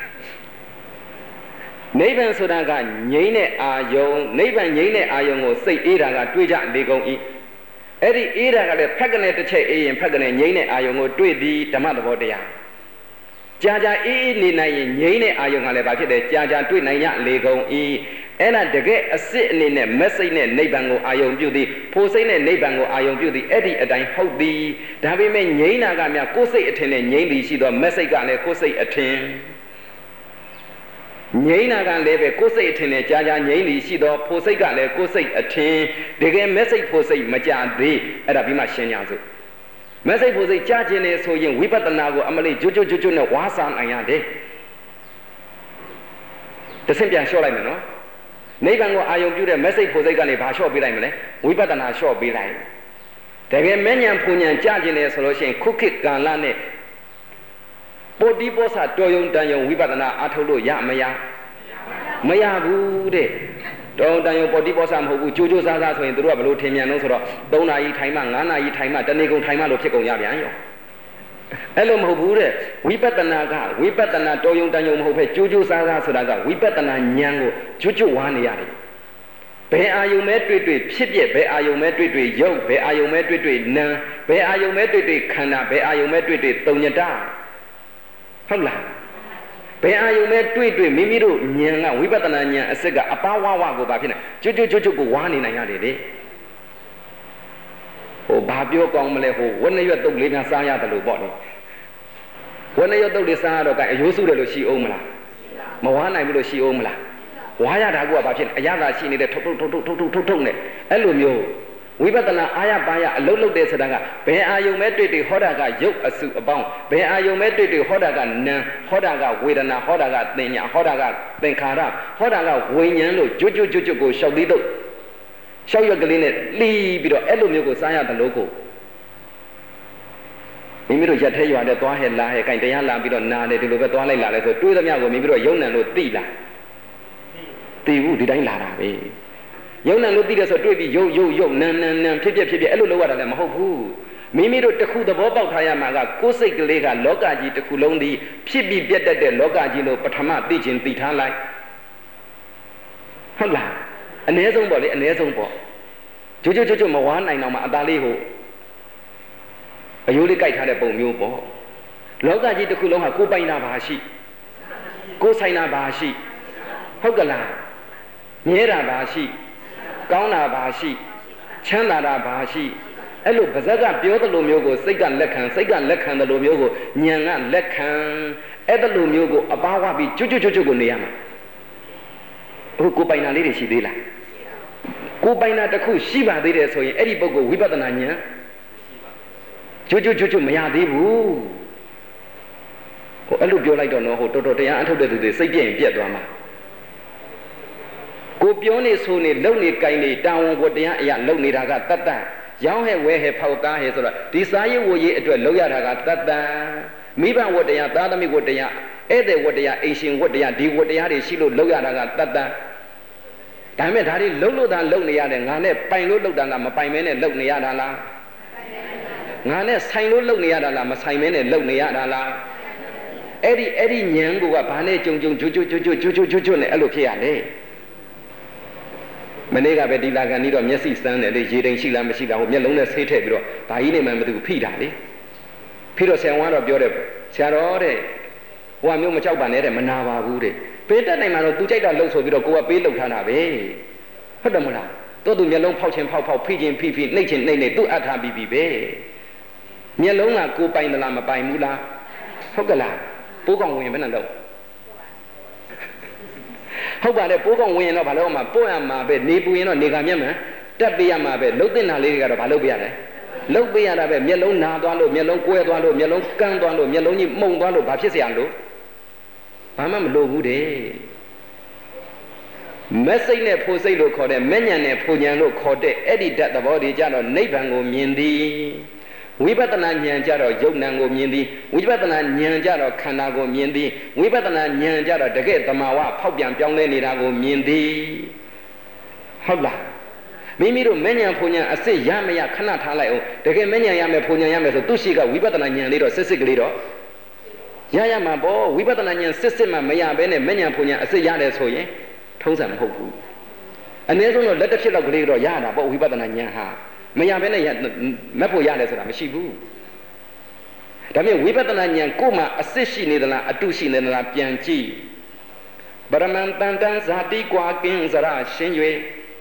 နိဗ္ဗာန်ဆိုတာကငြိမ်းတဲ့အာယုံနိဗ္ဗာန်ငြိမ်းတဲ့အာယုံကိုစိတ်အေးတာကတွေးကြလေကုန်၏အဲ့ဒီအေးတာကလည်းဖက်ကနေတစ်ချက်အေးရင်ဖက်ကနေငြိမ်းတဲ့အာယုံကိုတွေးပြီးဓမ္မသဘောတရားကြာကြာအေးအေးနေနိုင်ရင်ငြိမ်းတဲ့အာယုံကလည်းဘာဖြစ်တယ်ကြာကြာတွေးနိုင်ရလေကုန်၏အဲ့ဒါတကယ်အစ်စ်အနေနဲ့မက်စိတ်နဲ့နိဗ္ဗာန်ကိုအာယုံပြုသည်ဖိုစိတ်နဲ့နိဗ္ဗာန်ကိုအာယုံပြုသည်အဲ့ဒီအတိုင်းဟုတ်သည်ဒါပေမဲ့ငြိမ်းတာကများကိုယ်စိတ်အထင်နဲ့ငြိမ်းသည်ရှိတော့မက်စိတ်ကလည်းကိုယ်စိတ်အထင်ငြိမ်းတာကလည်းပဲကိုယ်စိတ်အထင်နဲ့ကြာကြာငြိမ်းသည်ရှိတော့ဖိုစိတ်ကလည်းကိုယ်စိတ်အထင်တကယ်မက်စိတ်ဖိုစိတ်မကြသေးအဲ့ဒါပြီးမှရှင်းကြစို့မက်စိတ်ဖိုစိတ်ကြားခြင်းနဲ့ဆိုရင်ဝိပဿနာကိုအမလေးကျွတ်ကျွတ်ကျွတ်ကျွတ်နဲ့ဝါစာနိုင်ရတယ်တဆင့်ပြန်လျှော့လိုက်မယ်နော်နိဗ္ဗာန်ကိုအာယုံပြုတဲ့မက်စိတ်ဖိုစိတ်ကနေဘာလျှော့ပေးလိုက်မလဲဝိပဿနာလျှော့ပေးလိုက်တကယ်မဉဏ်ဖူဉဏ်ကြားခြင်းနဲ့ဆိုလို့ရှိရင်ခုခေတ်ကာလနဲ့ပိုတိပောစာတော်ယုံတန်ယုံဝိပဿနာအားထုတ်လို့ရမရမရဘူးတဲ့တော်ယုံတန်ယုံပိုတိပောစာမဟုတ်ဘူးကြိုးကြိုးစားစားဆိုရင်တို့ကဘလို့ထင်မြန်လို့ဆိုတော့သုံးနာရီထိုင်မှငါးနာရီထိုင်မှတနေ့ကုန်ထိုင်မှလို့ဖြစ်ကုန်ရပြန်ရောအဲ့လိုမဟုတ်ဘူးတဲ့ဝိပဿနာကဝိပဿနာတော်ယုံတန်ယုံမဟုတ်ပဲကြိုးကြိုးစားစားဆိုတာကဝိပဿနာဉာဏ်ကိုကျွတ်ကျွတ်ဝါနေရတယ်ဘယ်အာယုံမဲတွေ့တွေ့ဖြစ်ပြဘယ်အာယုံမဲတွေ့တွေ့ယုတ်ဘယ်အာယုံမဲတွေ့တွေ့နာဘယ်အာယုံမဲတွေ့တွေ့ခန္ဓာဘယ်အာယုံမဲတွေ့တွေ့တုံညတဟုတ်လားဘယ်အာယုံမဲတွေ့တွေ့မိမိတို့ဉာဏ်ကဝိပဿနာဉာဏ်အစစ်ကအပါဝဝကိုဘာဖြစ်နေကျွတ်ကျွတ်ကျွတ်ကျွတ်ကိုဝါနေနိုင်ရတယ်လေဟိုဘာပြောကောင်းမလဲဟိုဝဏ္ဏရွတ်တုတ်လေးများစားရတယ်လို့ပေါ့လေဝဏ္ဏရွတ်တုတ်လေးစားရတော့ကအယိုးစုတယ်လို့ရှိအောင်မလားမဝါနိုင်ဘူးလို့ရှိအောင်မလားဝါရတာကဘာဖြစ်အရသာရှိနေတဲ့ထုတ်ထုတ်ထုတ်ထုတ်ထုတ်ထုတ်ထုတ်နဲ့အဲ့လိုမျိုးဝိပဿနာအာရပါရအလုံးလုံးတဲ့ဆိုတာကဘယ်အာယုံမဲတွေ့တွေ့ဟောတာကရုပ်အစုအပေါင်းဘယ်အာယုံမဲတွေ့တွေ့ဟောတာကနာဟောတာကဝေဒနာဟောတာကသင်ညာဟောတာကသင်္ခါရဟောတာကဝိညာဉ်လို့ကျွတ်ကျွတ်ကျွတ်ကျွတ်ကိုရှောက်သေးတော့ရှောက်ရွက်ကလေးနဲ့လှီးပြီးတော့အဲ့လိုမျိုးကိုစားရတယ်လို့ကိုမိမိတို့ရက်ထဲရွာတဲ့သွားဟဲ့လာဟဲ့ခိုင်တရားလာပြီးတော့နာတယ်ဒီလိုပဲသွားလိုက်လာလဲဆိုတွေးသမျှကိုမိမိတို့ယုံနံလို့သိလားသိဘူးဒီတိုင်းလာတာပဲယုံနံလို့သိတယ်ဆိုတွေ့ပြီးယုတ်ယုတ်ယုတ်နံနံနံဖြစ်ဖြစ်ဖြစ်ဖြစ်အဲ့လိုလုပ်ရတာလည်းမဟုတ်ဘူးမိမိတို့တစ်ခုသဘောပေါက်ထားရမှာကကိုယ်စိတ်ကလေးကလောကကြီးတစ်ခုလုံးဒီဖြစ်ပြီးပြတ်တတ်တဲ့လောကကြီးလို့ပထမသိခြင်းသိထားလိုက်ဟုတ်လားအ ਨੇ ဆုံးပေါ့လေအ ਨੇ ဆုံးပေါ့ကျွတ်ကျွတ်ကျွတ်ကျွတ်မဝါနိုင်တော့မှအသားလေးဟိုအယိုးလေးကြိုက်ထားတဲ့ပုံမျိုးပေါ့လောကကြီးတစ်ခုလုံးဟာကိုယ်ပိုင်တာပါရှိကိုယ်ဆိုင်တာပါရှိဟုတ်ကလားမြဲတာပါရှိကောင်းတာပါရှိချမ်းသာတာပါရှိအဲ့လိုပါဇက်ကပြောသလိုမျိုးကိုစိတ်ကလက်ခံစိတ်ကလက်ခံသလိုမျိုးကိုဉာဏ်ကလက်ခံအဲ့လိုမျိုးကိုအပါဝပြီးကျွတ်ကျွတ်ကျွတ်ကျွတ်ကိုနေရမှာဟိုကိုပိုင်တာလေးတွေရှိသေးလားကိုပိုင်တာတစ်ခုရှိပါသေးတယ်ဆိုရင်အဲ့ဒီပုဂ္ဂိုလ်ဝိပဿနာဉာဏ်ကျွတ်ကျွတ်ကျွတ်ကျွတ်မရသေးဘူးဟိုအဲ့လိုပြောလိုက်တော့နော်ဟိုတော်တော်တရားအထုတ်တဲ့သူတွေစိတ်ပြည့်ရင်ပြတ်သွားမှာကိုပြောနေဆိုနေလုံနေကြိုင်နေတာဝန်ကိုတရားအရာလုံနေတာကတတ်တတ်ရောင်းဟဲ့ဝဲဟဲ့ဖောက်ကားဟဲ့ဆိုတော့ဒီစားရည်ဝရေးအတွက်လုံရတာကတတ်တတ်မိဘဝတ္တရားသာသမီဝတ္တရားဧည့်သည်ဝတ္တရားအိမ်ရှင်ဝတ္တရားဒီဝတ္တရားတွေရှိလို့လုံရတာကတတ်တတ်ဒါပေမဲ့ဒါတွေလုံလို့သာလုံနေရတယ်ငါနဲ့ပိုင်လို့လုံတာကမပိုင်မဲနဲ့လုံနေရတာလားငါနဲ့ဆိုင်လို့လုံနေရတာလားမဆိုင်မဲနဲ့လုံနေရတာလားအဲ့ဒီအဲ့ဒီဉာဏ်ကိုကဘာနဲ့ကြုံကြုံကျွတ်ကျွတ်ကျွတ်ကျွတ်ကျွတ်ကျွတ်ကျွတ်နဲ့အဲ့လိုဖြစ်ရလေမနေ့ကပဲဒီလာကန်ပြီးတော့မျက်စိစမ်းတယ်လေရေတိမ်ရှိလားမရှိလားဟိုမျက်လုံးနဲ့ဆေးထည့်ပြီးတော့ဘာကြီးနေမှမသိဘူးဖိတာလေဖိတော့ဆရာဝန်ကတော့ပြောတယ်ဆရာတော်တဲ့ဟိုကမျိုးမကြောက်ပါနဲ့တဲ့မနာပါဘူးတဲ့ပေးတတ်နိုင်မှာတော့သူကြိုက်တာလှုပ်ဆိုပြီးတော့ကိုကပေးလှုပ်ထားတာပဲဟုတ်တယ်မလားတို့သူမျက်လုံးဖောက်ခြင်းဖောက်ဖောက်ဖိခြင်းဖိဖိနှိပ်ခြင်းနှိပ်နှိပ်သူ့အထားပြီးပြီပဲမျက်လုံးကကိုပိုင်သလားမပိုင်ဘူးလားဟုတ်ကလားပိုးကောင်ဝင်ဘယ်နဲ့တော့ဟုတ်ပါလေပိုးကောင်ဝင်ရင်တော့ဘာလို့မှပို့ရမှာပဲနေပူရင်တော့နေကမျက်မှန်တက်ပေးရမှာပဲလှုပ်တင်တာလေးတွေကတော့ဘာလုပ်ပေးရလဲလှုပ်ပေးရတာပဲမျက်လုံးနာသွားလို့မျက်လုံးကွဲသွားလို့မျက်လုံးကန်းသွားလို့မျက်လုံးကြီးမှုန်သွားလို့ဘာဖြစ်เสียအောင်လို့ဘာမှမလိုဘူးတဲ့မက်စိတ်နဲ့ဖိုစိတ်လို့ခေါ်တဲ့မဲ့ညံနဲ့ဖိုညံလို့ခေါ်တဲ့အဲ့ဒီဓာတ်သဘောတွေကြတော့နိဗ္ဗာန်ကိုမြင်သည်ဝိပဿနာဉာဏ်ကြတော့ယုတ်နံကိုမြင်သည်ဝိပဿနာဉာဏ်ကြတော့ခန္ဓာကိုမြင်သည်ဝိပဿနာဉာဏ်ကြတော့တကယ်သမာဝဖောက်ပြန်ပြောင်းလဲနေတာကိုမြင်သည်ဟုတ်လားမိမိတို့မဉ္ဇဉ်ဖုန်ဉဏ်အစစ်ရမရခဏထားလိုက်အောင်တကယ်မဉ္ဇဉ်ရမယ်ဖုန်ဉဏ်ရမယ်ဆိုသူရှိကဝိပဿနာဉာဏ်လေးတော့စစ်စစ်ကလေးတော့ရရမှာပေါ့ဝိပဿနာဉာဏ်စစ်စစ်မှမရဘဲနဲ့မဉ္ဇဉ်ဖုန်ဉဏ်အစစ်ရတယ်ဆိုရင်ထုံးစံမဟုတ်ဘူးအနည်းဆုံးတော့လက်တစ်ဖြစ်တော့ကလေးတော့ရတာပေါ့ဝိပဿနာဉာဏ်ဟာမရဘဲနဲ့မက်ဖို့ရတယ်ဆိုတာမရှိဘူးဒါပေမဲ့ဝိပဿနာဉာဏ်ကိုမှအစစ်ရှိနေသလားအတုရှိနေသလားပြန်ကြည့်ပရမန်တန်တန်ဇာတိကွာကင်းစရရှင်၍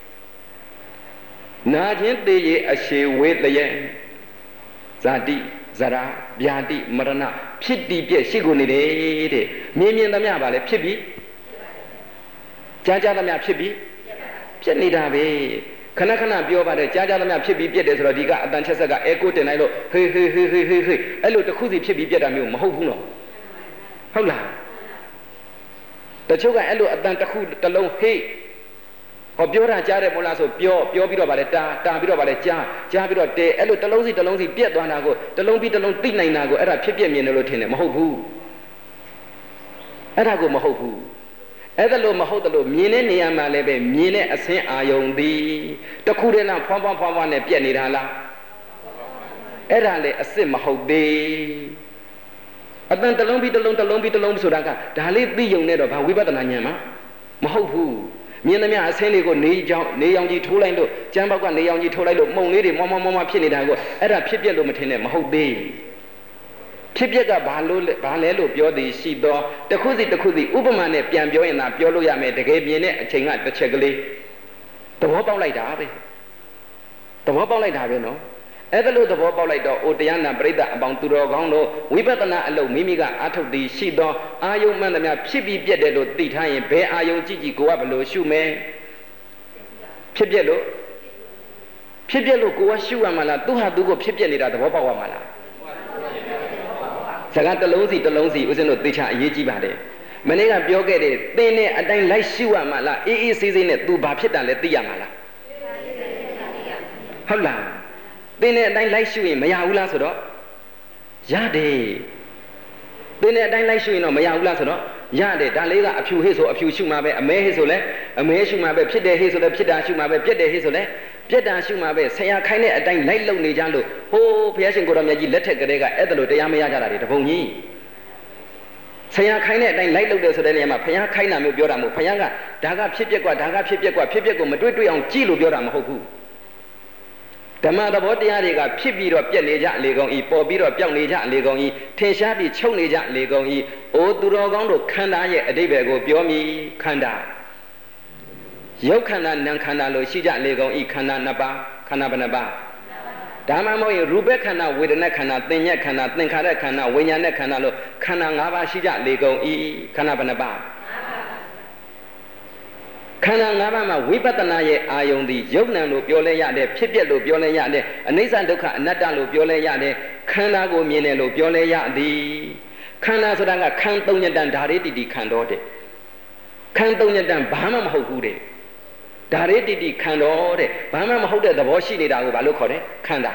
နာခြင်းသေးရအရှိဝေလျက်ဇာတိဇရာဗျာတိမရဏဖြစ်တည်ပြည့်ရှိကုန်နေတယ်တဲ့မြင်မြင်သမျှပါလေဖြစ်ပြီးကြားကြားသမျှဖြစ်ပြီးဖြစ်နေတာပဲခဏခဏပြောပါတယ်ကြားကြားသမျှဖြစ်ပြီးပြည့်တယ်ဆိုတော့ဒီကအတန်ချက်ဆက်ကအဲကိုတင်လိုက်လို့ဟေးဟေးဟေးဟေးဟေးဟေးအဲ့လိုတစ်ခုစီဖြစ်ပြီးပြည့်တာမျိုးမဟုတ်ဘူးနော်ဟုတ်လားတချို့ကအဲ့လိုအတန်တစ်ခုတစ်လုံးဟေးဟောပြောတာကြားတယ်မို့လားဆိုပြောပြောပြီးတော့ဗါလဲတာတာပြီးတော့ဗါလဲကြားကြားပြီးတော့တဲအဲ့လိုတစ်လုံးစီတစ်လုံးစီပြက်သွားတာကိုတစ်လုံးပြီးတစ်လုံးသိနိုင်တာကိုအဲ့ဒါဖြစ်ပြမြင်တယ်လို့ထင်တယ်မဟုတ်ဘူးအဲ့ဒါကိုမဟုတ်ဘူးအဲ့ဒါလို့မဟုတ်တယ်လို့မြင်တဲ့နေရာမှာလည်းပဲမြင်တဲ့အဆင်းအာယုံသည်တခုတည်းလားဖွားဖွားဖွားဖွားနဲ့ပြက်နေတာလားအဲ့ဒါလေအစစ်မဟုတ်သေးအတန်တစ်လုံးပြီးတစ်လုံးတစ်လုံးပြီးတစ်လုံးဆိုတာကဒါလေးသိယုံနေတော့ဘာဝိပဿနာဉာဏ်မှာမဟုတ်ဘူးမြင်သမျှအဆင်းလေးကိုနေကြောင်နေရောင်ကြီးထိုးလိုက်လို့ကျမ်းပေါက်ကနေရောင်ကြီးထိုးလိုက်လို့မှုံလေးတွေမောမောမောမောဖြစ်နေတာကိုအဲ့ဒါဖြစ်ပြက်လို့မထင်နဲ့မဟုတ်သေးဖြစ်ပြက်ကဘာလို့ဘာလဲလို့ပြောသည်ရှိတော့တခုစီတခုစီဥပမာနဲ့ပြန်ပြောရင်သာပြောလို့ရမယ်တကယ်မြင်တဲ့အချိန်ကတစ်ချက်ကလေးသဘောပေါက်လိုက်တာပဲသဘောပေါက်လိုက်တာပဲနော်အဲ့ဒါလို့သဘောပေါက်လိုက်တော့အိုတရားနာပရိသတ်အပေါင်းသူတော်ကောင်းတို့ဝိပဿနာအလုပ်မိမိကအာထုတ်သည်ရှိသောအာယုံမှန်သမျှဖြစ်ပြီးပြက်တယ်လို့သိထားရင်ဘယ်အာယုံကြည့်ကြည့်ကိုကဘလို့ရှုမယ်ဖြစ်ပြက်လို့ဖြစ်ပြက်လို့ကိုကရှုရမှာလားသူဟာသူကိုဖြစ်ပြက်နေတာသဘောပေါက်ရမှာလားစကားတစ်လုံးစီတစ်လုံးစီဦးဇင်းတို့သိချအရေးကြီးပါတယ်မနေ့ကပြောခဲ့တဲ့သင်နဲ့အတိုင်းလိုက်ရှုရမှာလားအေးအေးဆေးဆေးနဲ့ तू ဘာဖြစ်တာလဲသိရမှာလားဟုတ်လားသင်တဲ့အတိုင်းလိုက်ရှုရင်မရဘူးလားဆိုတော့ရတယ်သင်တဲ့အတိုင်းလိုက်ရှုရင်တော့မရဘူးလားဆိုတော့ရတယ်ဒါလေးကအဖြူဟိဆိုအဖြူရှုမှာပဲအမဲဟိဆိုလဲအမဲရှုမှာပဲဖြစ်တယ်ဟိဆိုလဲဖြစ်တာရှုမှာပဲပြက်တယ်ဟိဆိုလဲပြက်တာရှုမှာပဲဆရာခိုင်းတဲ့အတိုင်းလိုက်လုံနေကြလို့ဟိုးဘုရားရှင်ကိုတော်မြတ်ကြီးလက်ထက်ကလေးကအဲ့ဒါလိုတရားမရကြတာတွေတပုံကြီးဆရာခိုင်းတဲ့အတိုင်းလိုက်လုံတယ်ဆိုတဲ့နေရာမှာဘုရားခိုင်းတာမျိုးပြောတာမဟုတ်ဘုရားကဒါကဖြစ်ပျက်ကဒါကဖြစ်ပျက်ကဖြစ်ပျက်ကိုမတွေ့တွေ့အောင်ကြည့်လို့ပြောတာမဟုတ်ဘူးဓမ္မသဘောတရားတွေကဖြစ်ပြီးတော့ပြက်နေကြလေကုန်ဤပေါ်ပြီးတော့ပြောင်းနေကြလေကုန်ဤထင်ရှားပြီးချုပ်နေကြလေကုန်ဤအိုသူတော်ကောင်းတို့ခန္ဓာရဲ့အဓိပ္ပာယ်ကိုပြောမိခန္ဓာရုပ်ခန္ဓာနာမ်ခန္ဓာလို့ရှိကြလေကုန်ဤခန္ဓာနှစ်ပါးခန္ဓာဘယ်နှပါးဒါမှမဟုတ်ရင်ရူပခန္ဓာဝေဒနာခန္ဓာသင်ညက်ခန္ဓာသင်္ခါရခန္ဓာဝိညာဉ်နဲ့ခန္ဓာလို့ခန္ဓာ၅ပါးရှိကြလေကုန်ဤခန္ဓာဘယ်နှပါးခန္ဓာ၅ပါးမှာဝိပဿနာရဲ့အာယုံသည်ယုတ်နံလို့ပြောလဲရတယ်ဖြစ်ပျက်လို့ပြောလဲရတယ်အနိစ္စဒုက္ခအနတ္တလို့ပြောလဲရတယ်ခန္ဓာကိုမြင်တယ်လို့ပြောလဲရသည်ခန္ဓာဆိုတာကခန္သုံးညတန်ဓာရေတိတိခန္တော်တဲ့ခန္သုံးညတန်ဘာမှမဟုတ်ဘူးတဲ့ဓာရေတိတိခန္တော်တဲ့ဘာမှမဟုတ်တဲ့သဘောရှိနေတာကိုဘာလို့ခေါ်တယ်ခန္ဓာ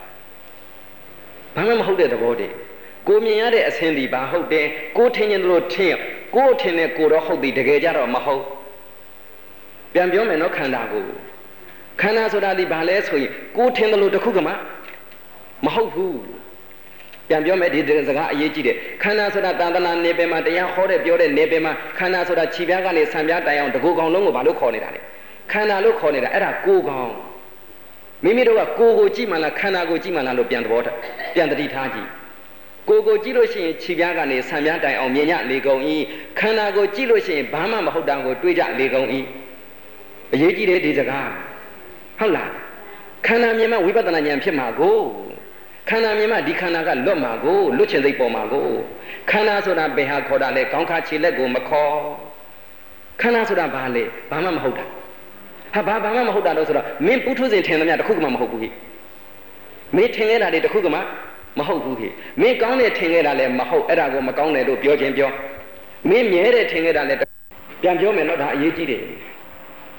ဘာမှမဟုတ်တဲ့သဘောတဲ့ကိုမြင်ရတဲ့အဆင်းဒီဘာဟုတ်တယ်ကိုထင်ရင်တို့ထင်ကိုထင်တဲ့ကိုတော့ဟုတ်သည်တကယ်ကြတော့မဟုတ်ပြန်ပြောမယ်နော်ခန္ဓာကိုခန္ဓာဆိုတာဒီဘာလဲဆိုရင်ကိုထင်တယ်လို့တခုကမှမဟုတ်ဘူးပြန်ပြောမယ်ဒီစကားအရေးကြီးတယ်ခန္ဓာဆိုတာတန်တနာနေပယ်မှာတရားဟောတဲ့ပြောတဲ့နေပယ်မှာခန္ဓာဆိုတာခြေပြားကနေဆံပြားတိုင်အောင်တကူကောင်လုံးကိုဘာလို့ခေါ်နေတာလဲခန္ဓာလို့ခေါ်နေတာအဲ့ဒါကိုကောင်မိမိတို့ကကိုကိုကြည့်မှလားခန္ဓာကိုကြည့်မှလားလို့ပြန်သဘောပြန်တတိထားကြည့်ကိုကိုကြည့်လို့ရှိရင်ခြေပြားကနေဆံပြားတိုင်အောင်မြင်ရလေကုန်ဤခန္ဓာကိုကြည့်လို့ရှိရင်ဘာမှမဟုတ်တာကိုတွေးကြလေကုန်ဤအရေးကြီးတယ်ဒီစကားဟုတ်လားခန္ဓာမြင်မှဝိပဿနာဉာဏ်ဖြစ်မှာကိုခန္ဓာမြင်မှဒီခန္ဓာကလွတ်မှာကိုလွတ်ချင်စိတ်ပေါ်မှာကိုခန္ဓာဆိုတာဘယ်ဟာခေါ်တာလဲကောင်းခါခြေလက်ကိုမခေါ်ခန္ဓာဆိုတာဘာလဲဘာမှမဟုတ်တာဟာဘာဘာမှမဟုတ်တာလို့ဆိုတော့မင်းပုထုဇဉ်ထင်သမျှတခုမှမဟုတ်ဘူးဟိမင်းထင်ခဲ့တာတွေတခုမှမဟုတ်ဘူးဟိမင်းကောင်းတယ်ထင်ခဲ့တာလည်းမဟုတ်အဲ့ဒါကိုမကောင်းတယ်လို့ပြောခြင်းပြောမင်းမြဲတယ်ထင်ခဲ့တာလည်းပြန်ပြောမယ်နော်ဒါအရေးကြီးတယ်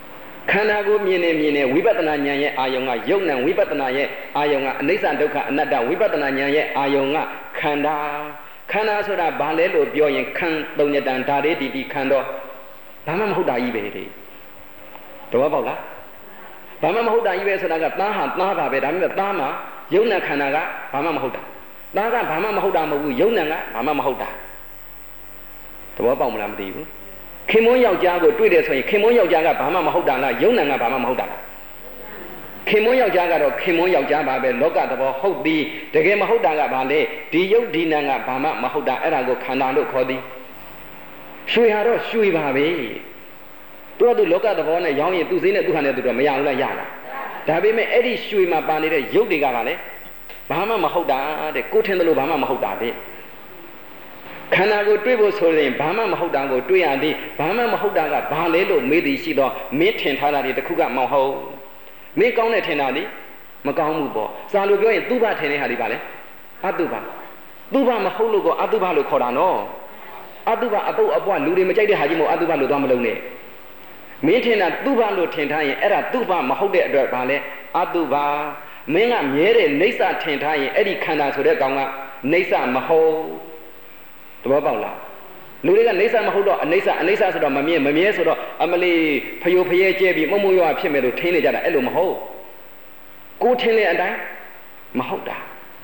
ခန္ဓာကိုမြင်နေမြင်နေဝိပဿနာဉာဏ်ရဲ့အာယုံကယုံ nant ဝိပဿနာရဲ့အာယုံကအနိစ္စဒုက္ခအနတ္တဝိပဿနာဉာဏ်ရဲ့အာယုံကခန္ဓာခန္ဓာဆိုတာဘာလဲလို့ပြောရင်ခန္တုံညတံဓာရေတိတိခန္ဓာဘာမှမဟုတ်တာကြီးပဲတဲ့တော်ပေါက်လားဘာမှမဟုတ်တာကြီးပဲဆိုတာကသားဟာသားပါပဲဒါပေမဲ့သားမှာယုံ nant ခန္ဓာကဘာမှမဟုတ်တာသားကဘာမှမဟုတ်တာမဟုတ်ဘူးယုံ nant ကဘာမှမဟုတ်တာတော်ပေါက်မလားမသိဘူးခင်မွန်းယောက်ျားကိုတွေ့တယ်ဆိုရင်ခင်မွန်းယောက်ျားကဘာမှမဟုတ်တာလားယုံ nant ကဘာမှမဟုတ်တာလားခင်မွန်းယောက်ျားကတော့ခင်မွန်းယောက်ျားပါပဲလောကသဘောဟုတ်သည်တကယ်မဟုတ်တာကဘာလဲဒီယုတ်ဒီနံကဘာမှမဟုတ်တာအဲ့ဒါကိုခန္ဓာလို့ခေါ်သည်ရွှေဟာတော့ရွှေပါပဲသူကသူလောကသဘောနဲ့ရောင်းရင်သူ့စိနဲ့သူ့ဟာနဲ့သူတော့မရဘူးလားရလားဒါပေမဲ့အဲ့ဒီရွှေမှာပါနေတဲ့ယုတ်တွေကဘာလဲဘာမှမဟုတ်တာတဲ့ကိုထင်တယ်လို့ဘာမှမဟုတ်တာတဲ့ခန္ဓာကိုတွေ့ဖို့ဆိုရင်ဘာမှမဟုတ်တာကိုတွေ့ရသည်ဘာမှမဟုတ်တာကဘာလဲလို့မေးသည်ရှိတော့မင်းထင်ထားတာဒီတစ်ခုကမဟုတ်မင်းကောင်းတဲ့ထင်တာဒီမကောင်းဘူးပေါ့စာလို့ပြောရင်သူ့ဘာထင်တဲ့ဟာဒီပါလဲအတုပါသူ့ဘာမဟုတ်လို့ကအတုပါလို့ခေါ်တာနော်အတုပါအပုပ်အပွားလူတွေမကြိုက်တဲ့ဟာကြီးမို့အတုပါလို့သွားမလုံးနဲ့မင်းထင်တာသူ့ဘာလို့ထင်ထားရင်အဲ့ဒါသူ့ဘာမဟုတ်တဲ့အတွက်ဘာလဲအတုပါမင်းကမြဲတဲ့နေဆာထင်ထားရင်အဲ့ဒီခန္ဓာဆိုတဲ့ကောင်ကနေဆာမဟုတ်သဘောပေါက်လားလူတွေကနေဆာမဟုတ်တော့အနေဆာအနေဆာဆိုတော့မမြဲမမြဲဆိုတော့အမလီဖယိုဖယဲကျဲပြီးမုံမုံရွာဖြစ်မယ်လို့ထင်နေကြတာအဲ့လိုမဟုတ်ကိုထင်တဲ့အတိုင်းမဟုတ်တာ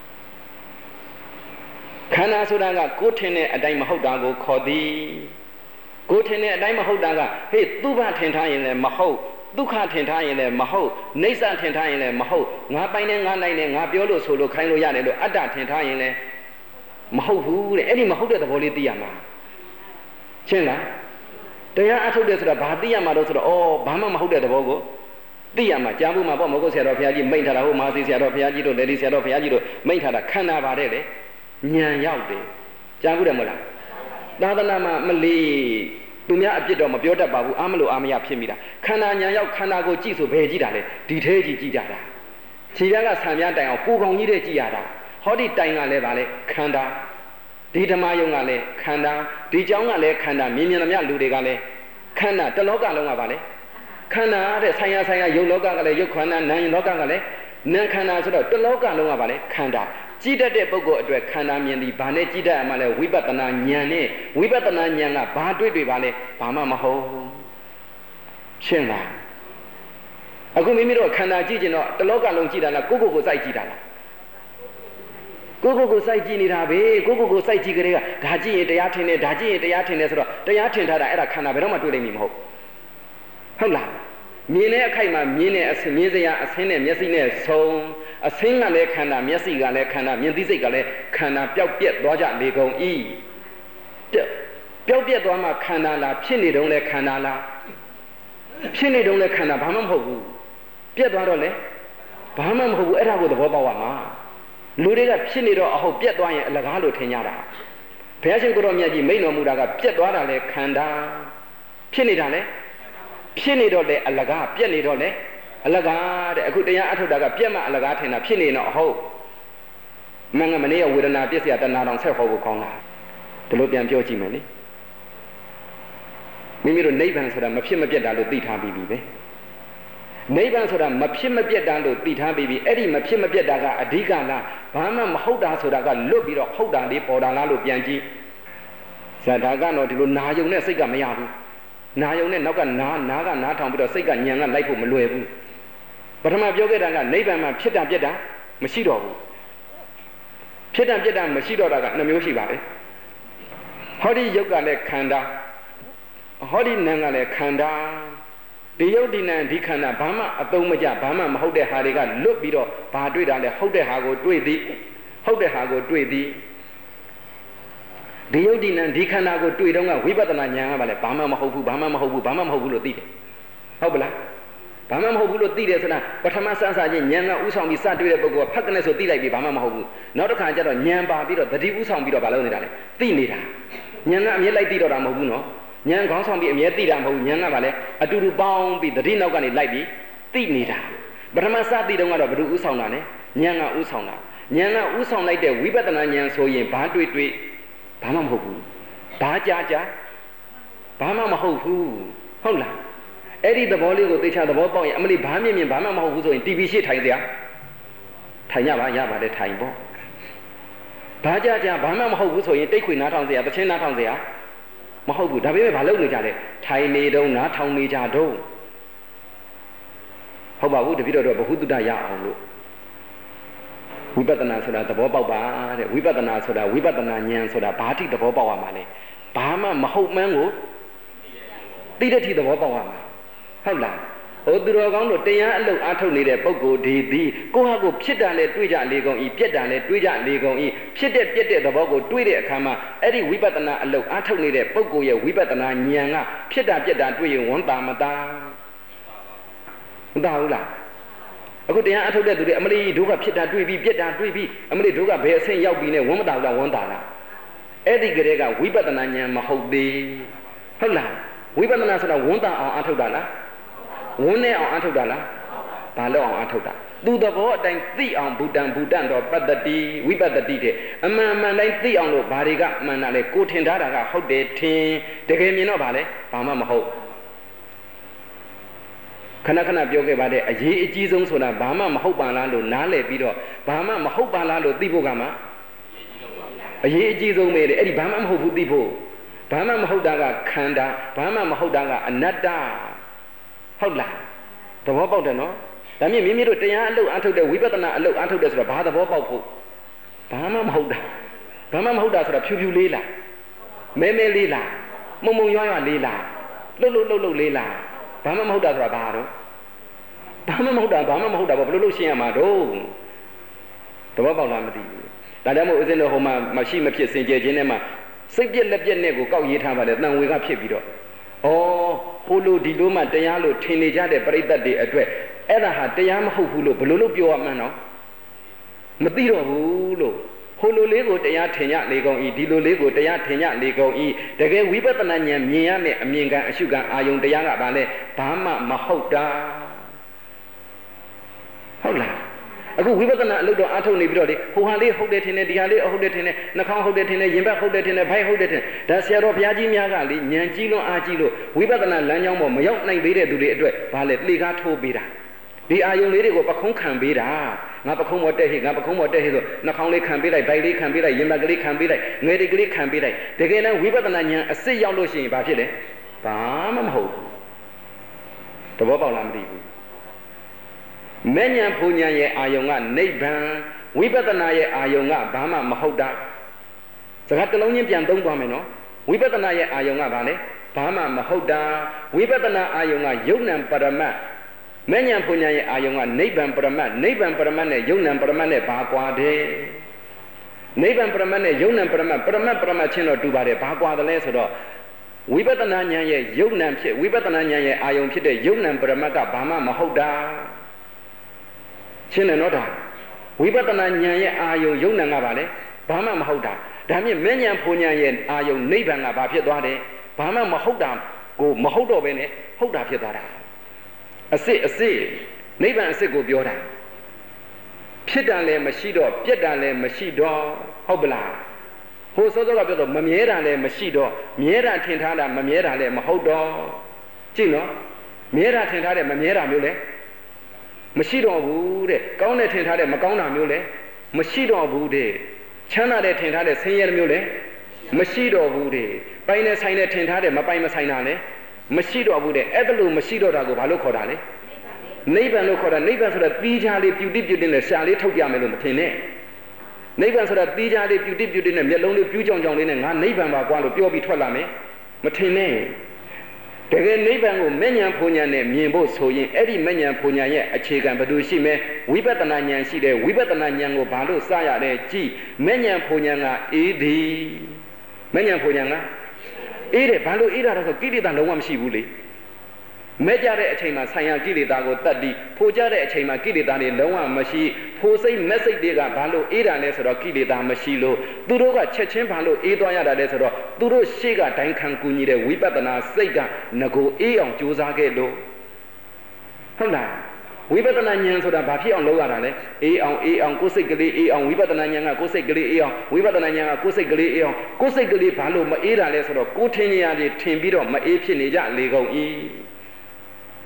ခန္ဓာဆိုတာကကိုထင်တဲ့အတိုင်းမဟုတ်တာကိုခေါ်သည်ကိုထင်တဲ့အတိုင်းမဟုတ်တာကဟေ့သူ့ဘာထင်ထားရင်လည်းမဟုတ်ဒုက္ခထင်ထားရင်လည်းမဟုတ်နေဆာထင်ထားရင်လည်းမဟုတ်ငါပိုင်နဲ့ငါနိုင်နဲ့ငါပြောလို့ဆိုလို့ခိုင်းလို့ရတယ်လို့အတ္တထင်ထားရင်လည်းမဟုတ်ဘူးတဲ့အဲ့ဒီမဟုတ်တဲ့သဘောလေးသိရမှာရှင်းလားတရားအထုတ်တယ်ဆိုတာဘာသိရမှာလို့ဆိုတော့ဩဘာမှမဟုတ်တဲ့သဘောကိုသိရမှာကြားဖို့မှာပေါ့မဟုတ်ဆရာတော်ဘုရားကြီးမိန့်ထားတာဟိုမာစီဆရာတော်ဘုရားကြီးတို့လေဒီဆရာတော်ဘုရားကြီးတို့မိန့်ထားတာခန္ဓာပါတယ်လေဉာဏ်ရောက်တယ်ကြားဘူးတယ်မဟုတ်လားသာသနာမှာမလီသူများအပြစ်တော့မပြောတတ်ပါဘူးအာမလို့အာမရဖြစ်မိတာခန္ဓာဉာဏ်ရောက်ခန္ဓာကိုကြည့်ဆိုဘယ်ကြည့်တာလဲဒီထဲကြည့်ကြည့်ကြတာခြေပြားကဆံပြားတိုင်အောင်ကိုယ်ကောင်ကြီးတဲ့ကြည့်ရတာဟောဒီတိုင်ကလည်းဗာလဲခန္ဓာဒီဓမ္မယုံကလည်းခန္ဓာဒီเจ้าကလည်းခန္ဓာမြင်မြင်သမျှလူတွေကလည်းခန္ဓာတလောကလုံးကဗာလဲခန္ဓာတဲ့ဆိုင်ရာဆိုင်ရာယုတ်လောကကလည်းယုတ်ခန္ဓာနာမ်လောကကလည်းနာမ်ခန္ဓာဆိုတော့တလောကလုံးကဗာလဲခန္ဓာကြည့်တတ်တဲ့ပုဂ္ဂိုလ်အတွက်ခန္ဓာမြင်သည်ဘာနဲ့ကြည့်တတ်ရမှာလဲဝိပဿနာဉာဏ်နဲ့ဝိပဿနာဉာဏ်ကဘာတွေ့တွေ့ပါလဲဘာမှမဟုတ်ရှင်းလားအခုမိမိတို့ခန္ဓာကြည့်ကျင်တော့တလောကလုံးကြည့်တာလားကိုယ့်ကိုယ်ကိုစိုက်ကြည့်တာလားကိုယ့်ကိုယ်ကိုစိုက်ကြည့်နေတာပဲကိုယ့်ကိုယ်ကိုစိုက်ကြည့်ကြတဲ့ကဒါကြည့်ရင်တရားထင်တယ်ဒါကြည့်ရင်တရားထင်တယ်ဆိုတော့တရားထင်ထားတာအဲ့ဒါခန္ဓာဘယ်တော့မှတွေ့နိုင်မှာမဟုတ်ဟုတ်လားမြင်တဲ့အခိုက်မှာမြင်တဲ့အဆင်းမြင်စရာအဆင်းနဲ့မျက်စိနဲ့ဆုံးအဆင်းကလည်းခန္ဓာမျက်စိကလည်းခန္ဓာမြင်သိစိတ်ကလည်းခန္ဓာပျောက်ပြက်သွားကြလေကုန်ဤပျောက်ပြက်သွားမှခန္ဓာလားဖြစ်နေတုံးလဲခန္ဓာလားဖြစ်နေတုံးလဲခန္ဓာဘာမှမဟုတ်ဘူးပြက်သွားတော့လဲဘာမှမဟုတ်ဘူးအဲ့ဒါကိုသဘောပေါက်ရမှာလူတွေကဖြစ်နေတော့အဟုတ်ပြက်သွားရင်အလကားလို့ထင်ကြတာဘုရားရှင်ကိုရောမြတ်ကြီးမိန့်တော်မူတာကပြက်သွားတာလဲခန္ဓာဖြစ်နေတာလဲဖြစ်နေတော့လဲအလကားပြက်နေတော့လဲအလကားတဲ့အခုတရားအထုတ်တာကပြက်မှအလကားထင်တာဖြစ်နေတော့အဟုတ်မင်္ဂမနေ့ကဝေဒနာပြည့်စရာတဏှာတောင်ဆက်ဟောဖို့ကောင်းတာဒီလိုပြန်ပြောကြည့်မယ်လေမိမိတို့နိဗ္ဗာန်ဆိုတာမဖြစ်မပြက်တာလို့သိထားပြီးပြီပဲနိဗ္ဗာန်ဆိုတာမဖြစ်မပြတ်တာလို့သိထားပြီးပြီအဲ့ဒီမဖြစ်မပြတ်တာကအဓိကလားဘာမှမဟုတ်တာဆိုတာကလွတ်ပြီးတော့ဟုတ်တာလေးပေါ်တာလားလို့ပြန်ကြည့်ဇာတာကတော့ဒီလိုနာယုံနဲ့စိတ်ကမရဘူးနာယုံနဲ့နောက်ကနာနာကနားထောင်ပြီးတော့စိတ်ကညံကလိုက်ဖို့မလွယ်ဘူးပထမပြောခဲ့တာကနိဗ္ဗာန်မှာဖြစ်တာပြတ်တာမရှိတော့ဘူးဖြစ်တာပြတ်တာမရှိတော့တာကနှမျိုးရှိပါတယ်ဟောဒီယုတ်ကလည်းခန္ဓာဟောဒီနာမ်ကလည်းခန္ဓာဒီယုတ်ဒီနံဒီခန္ဓာဘာမှအသုံးမကျဘာမှမဟုတ်တဲ့ဟာတွေကလွတ်ပြီးတော့ဘာတွေ့တာလဲဟုတ်တဲ့ဟာကိုတွေ့သည်ဟုတ်တဲ့ဟာကိုတွေ့သည်ဒီယုတ်ဒီနံဒီခန္ဓာကိုတွေ့တော့ကဝိပဿနာဉာဏ်ကဘာလဲဘာမှမဟုတ်ဘူးဘာမှမဟုတ်ဘူးဘာမှမဟုတ်ဘူးလို့သိတယ်ဟုတ်ပလားဘာမှမဟုတ်ဘူးလို့သိတယ်ဆိုတာပထမစမ်းစာချင်းဉာဏ်ကဥဆောင်ပြီးစတွေ့တဲ့ပုဂ္ဂိုလ်ကဖတ်ကနေဆိုသိလိုက်ပြီဘာမှမဟုတ်ဘူးနောက်တစ်ခါကျတော့ဉာဏ်ပါပြီးတော့တတိဥဆောင်ပြီးတော့ဘာလုပ်နေတာလဲသိနေတာဉာဏ်ကအမြဲလိုက်သိတော့တာမဟုတ်ဘူးနော်ဉာဏ်ခေါင်းဆောင်ပြီးအမြဲသိတာမဟုတ်ဘူးဉာဏ်ကဘာလဲအတူတူပေါင်းပြီးတတိနောက်ကနေလိုက်ပြီးသိနေတာပထမစသိတော့ကတော့ဘယ်သူဥဆောင်တာလဲဉာဏ်ကဥဆောင်တာဉာဏ်ကဥဆောင်လိုက်တဲ့ဝိပဿနာဉာဏ်ဆိုရင်ဘာတွေ့တွေ့ဘာမှမဟုတ်ဘူးဘာကြားကြားဘာမှမဟုတ်ဘူးဟုတ်လားအဲ့ဒီသဘောလေးကိုသိချသဘောပေါက်ရင်အမလီဘာမြင်မြင်ဘာမှမဟုတ်ဘူးဆိုရင် တီ ဗီ ရှေ့ထိုင်စရာထိုင်ရပါရပါတယ်ထိုင်ပေါ့ဘာကြကြဘာမှမဟုတ်ဘူးဆိုရင်တိတ်ခွေနားထောင်စရာတချင်းနားထောင်စရာမဟုတ်ဘူးဒါပေမဲ့ဘာလုပ်နေကြလဲထိုင်နေတော့နားထောင်နေကြတော့ဟုတ်ပါဘူးတပည့်တော်တို့ဘ ഹു တုတ္တရအောင်လို့ဝိပဿနာဆိုတာသဘောပေါက်ပါတဲ့ဝိပဿနာဆိုတာဝိပဿနာဉာဏ်ဆိုတာဘာတိသဘောပေါက်ရမှာလဲဘာမှမဟုတ်မှန်းကိုသိတဲ့ထိသဘောပေါက်ရမှာဟုတ်လားဟိုသူတော်ကောင်းတို့တရားအလုပ်အားထုတ်နေတဲ့ပုဂ္ဂိုလ်ဒီသည်ကိုယ့်ဟာကိုဖြစ်တာလဲတွေးကြလေကုန်ဤပြက်တာလဲတွေးကြလေကုန်ဤဖြစ်တဲ့ပြက်တဲ့သဘောကိုတွေးတဲ့အခါမှာအဲ့ဒီဝိပဿနာအလုပ်အားထုတ်နေတဲ့ပုဂ္ဂိုလ်ရဲ့ဝိပဿနာဉာဏ်ကဖြစ်တာပြက်တာတွေးရင်ဝန်တာမတာမတာဘူးလားအခုတရားအထုတ်တဲ့သူတွေအမလီဒုက္ခဖြစ်တာတွေးပြီးပြက်တာတွေးပြီးအမလီဒုက္ခဘယ်အဆင့်ရောက်ပြီးနဲ့ဝန်မတာဘူးလားဝန်တာလားအဲ့ဒီကလေးကဝိပဿနာဉာဏ်မဟုတ်သေးဟုတ်လားဝိပဿနာဆိုတာဝန်တာအောင်အားထုတ်တာလားဝန်းနဲ့အောင်အားထုတ်တာလားဘာလို့အောင်အားထုတ်တာသူသဘောအတိုင်းသိအောင်ဘူတံဘူတံတော့ပတ္တတိဝိပတ္တတိတဲ့အမှန်အမှန်တိုင်းသိအောင်လို့ဘာတွေကမှန်တာလဲကိုထင်ထားတာကဟုတ်တယ်ထင်တကယ်မြင်တော့ဗာလဲဘာမှမဟုတ်ခဏခဏပြောခဲ့ပါတဲ့အရေးအကြီးဆုံးဆိုတာဘာမှမဟုတ်ပါလားလို့နားလည်ပြီးတော့ဘာမှမဟုတ်ပါလားလို့သိဖို့ကမှအရေးအကြီးဆုံးပဲလေအဲ့ဒီဘာမှမဟုတ်ဘူးသိဖို့ဘာမှမဟုတ်တာကခန္ဓာဘာမှမဟုတ်တာကအနတ္တဟုတ်လားသဘောပေါက်တယ်နော်ဒါမြင်မိမိတို့တရားအလုပ်အားထုတ်တဲ့ဝိပဿနာအလုပ်အားထုတ်တဲ့ဆိုတော့ဘာသဘောပေါက်ဖို့ဘာမှမဟုတ်တာဘာမှမဟုတ်တာဆိုတာဖြူဖြူလေးလားမဲမဲလေးလားမုံမုံရွားရွားလေးလားလှုပ်လှုပ်လှုပ်လှုပ်လေးလားဘာမှမဟုတ်တာဆိုတာဘာတော့ဘာမှမဟုတ်တာဘာမှမဟုတ်တာဘာလို့လို့ရှင်းရမှာတော့သဘောပေါက်လားမသိဘူးဒါကြောင့်မို့ဦးဇင်းတို့ဟိုမှာမရှိမဖြစ်စင်ကြယ်ခြင်းနဲ့မှစိတ်ပြက်လက်ပြက်နဲ့ကိုကောက်ရေးထားပါလေတန်ဝေကဖြစ်ပြီးတော့ဩဟိုလိုဒီလိုမှတရားလို့ထင်နေကြတဲ့ပရိသတ်တွေအတွက်အဲ့ဒါဟာတရားမဟုတ်ဘူးလို့ဘယ်လိုလုပ်ပြောရမှန်းတော့မသိတော့ဘူးလို့ဟိုလိုလေးကိုတရားထင်ရလေကုန်ဤဒီလိုလေးကိုတရားထင်ရလေကုန်ဤတကယ်ဝိပဿနာဉာဏ်မြင်ရမယ့်အမြင်ကံအရှုကံအာယုံတရားကဘာလဲဘာမှမဟုတ်တာဟုတ်လားအခုဝိပဿနာအလုပ်တော့အားထုတ်နေပြီးတော့လေဟိုဟာလေးဟုတ်တယ်ထင်တယ်ဒီဟာလေးဟုတ်တယ်ထင်တယ်နှာခေါင်းဟုတ်တယ်ထင်တယ်ရင်ဘတ်ဟုတ်တယ်ထင်တယ်ဗိုက်ဟုတ်တယ်ထင်ဒါဆရာတော်ဘုရားကြီးများကလေဉာဏ်ကြီးလွန်းအားကြီးလို့ဝိပဿနာလမ်းကြောင်းပေါ်မရောက်နိုင်သေးတဲ့သူတွေအတွက်ဘာလဲလှေကားထိုးပေးတာဒီအာယုံလေးတွေကိုပခုံးခံပေးတာငါပခုံးပေါ်တက်ဟိငါပခုံးပေါ်တက်ဟိဆိုနှာခေါင်းလေးခံပေးလိုက်ဗိုက်လေးခံပေးလိုက်ရင်ဘတ်ကလေးခံပေးလိုက်ငယ်တွေကလေးခံပေးလိုက်တကယ်လည်းဝိပဿနာဉာဏ်အစစ်ရောက်လို့ရှိရင်ဘာဖြစ်လဲဘာမှမဟုတ်ဘူးသဘောပေါက်လားမသိဘူးမဲ့ဉာဏ်ဖူဉာဏ်ရဲ့အာယုံကနိဗ္ဗာန်ဝိပဿနာရဲ့အာယုံကဘာမှမဟုတ်တာစကားတစ်လုံးချင်းပြန်သုံးသွားမယ်နော်ဝိပဿနာရဲ့အာယုံကဘာလဲဘာမှမဟုတ်တာဝိပဿနာအာယုံကယုံနံပရမတ်မဲ့ဉာဏ်ဖူဉာဏ်ရဲ့အာယုံကနိဗ္ဗာန်ပရမတ်နိဗ္ဗာန်ပရမတ်နဲ့ယုံနံပရမတ်နဲ့ဘာကွာတယ်နိဗ္ဗာန်ပရမတ်နဲ့ယုံနံပရမတ်ပရမတ်ပရမတ်ချင်းတော့တူပါတယ်ဘာကွာတယ်လဲဆိုတော့ဝိပဿနာဉာဏ်ရဲ့ယုံနံဖြစ်ဝိပဿနာဉာဏ်ရဲ့အာယုံဖြစ်တဲ့ယုံနံပရမတ်ကဘာမှမဟုတ်တာရှင်းတယ်နော်ဒါဝိပဿနာဉာဏ်ရဲ့အာယုံယုံနံကပါလေဘာမှမဟုတ်တာဒါမြင့်မဲ့ဉာဏ်ဖူဉာဏ်ရဲ့အာယုံနိဗ္ဗာန်ကဘာဖြစ်သွားတယ်ဘာမှမဟုတ်တာကိုမဟုတ်တော့ဘဲနဲ့ဟုတ်တာဖြစ်သွားတာအစစ်အစစ်နိဗ္ဗာန်အစစ်ကိုပြောတာဖြစ်တာလည်းမရှိတော့ပြက်တာလည်းမရှိတော့ဟုတ်ပလားဟိုစောစောကပြောတော့မမြဲတာလည်းမရှိတော့မြဲတာထင်ထားတာမမြဲတာလည်းမဟုတ်တော့ကြည့်နော်မြဲတာထင်ထားတဲ့မမြဲတာမျိုးလဲမရှိတော့ဘူးတဲ့ကောင်းတဲ့ထင်ထားတဲ့မကောင်းတာမျိုးလဲမရှိတော့ဘူးတဲ့ချမ်းသာတဲ့ထင်ထားတဲ့ဆင်းရဲမျိုးလဲမရှိတော့ဘူးတဲ့ပိုင်နဲ့ဆိုင်တဲ့ထင်ထားတဲ့မပိုင်မဆိုင်တာလဲမရှိတော့ဘူးတဲ့အဲ့ဒါလို့မရှိတော့တာကိုဘာလို့ခေါ်တာလဲနိဗ္ဗာန်လို့ခေါ်တာနိဗ္ဗာန်ဆိုတာတီးခြားလေးပြူတိပြူတင်နဲ့ရှာလေးထုတ်ပြမယ်လို့မထင်နဲ့နိဗ္ဗာန်ဆိုတာတီးခြားလေးပြူတိပြူတင်နဲ့မျက်လုံးလေးပြူးကြောင်ကြောင်လေးနဲ့ငါနိဗ္ဗာန်ပါကွာလို့ပြောပြီးထွက်လာမယ်မထင်နဲ့တကယ်နိဗ္ဗာန်ကိုမဲ့ဉာဏ်ဖူဉာဏ်နဲ့မြင်ဖို့ဆိုရင်အဲ့ဒီမဲ့ဉာဏ်ဖူဉာဏ်ရဲ့အခြေခံဘယ်သူရှိမဲဝိပဿနာဉာဏ်ရှိတယ်ဝိပဿနာဉာဏ်ကိုဘာလို့စရလဲကြည့်မဲ့ဉာဏ်ဖူဉာဏ်ကအေးသည်မဲ့ဉာဏ်ဖူဉာဏ်ကအေးတယ်ဘာလို့အေးတာလဲဆိုကိလေသာလုံးဝမရှိဘူးလေမဲ့ကြတဲ့အချိန်မှာဆိုင်ရာကိလေသာကိုတတ်ပြီးဖိုကြတဲ့အချိန်မှာကိလေသာတွေလုံးဝမရှိဖိုစိတ်မက်စိတ်တွေကဘာလို့အေးတာလဲဆိုတော့ကိလေသာမရှိလို့သူတို့ကချက်ချင်းဘာလို့အေးသွားရတာလဲဆိုတော့သူတို့ရှေ့ကဒိုင်းခံကူညီတဲ့ဝိပဿနာစိတ်ကငကိုအေးအောင်ကြိုးစားခဲ့လို့ဟုတ်လားဝိပဿနာဉာဏ်ဆိုတာဘာဖြစ်အောင်လုပ်ရတာလဲအေးအောင်အေးအောင်ကိုယ်စိတ်ကလေးအေးအောင်ဝိပဿနာဉာဏ်ကကိုယ်စိတ်ကလေးအေးအောင်ဝိပဿနာဉာဏ်ကကိုယ်စိတ်ကလေးအေးအောင်ကိုယ်စိတ်ကလေးဘာလို့မအေးတာလဲဆိုတော့ကိုယ်ထင်ရည်ထင်ပြီးတော့မအေးဖြစ်နေကြလေကုန်၏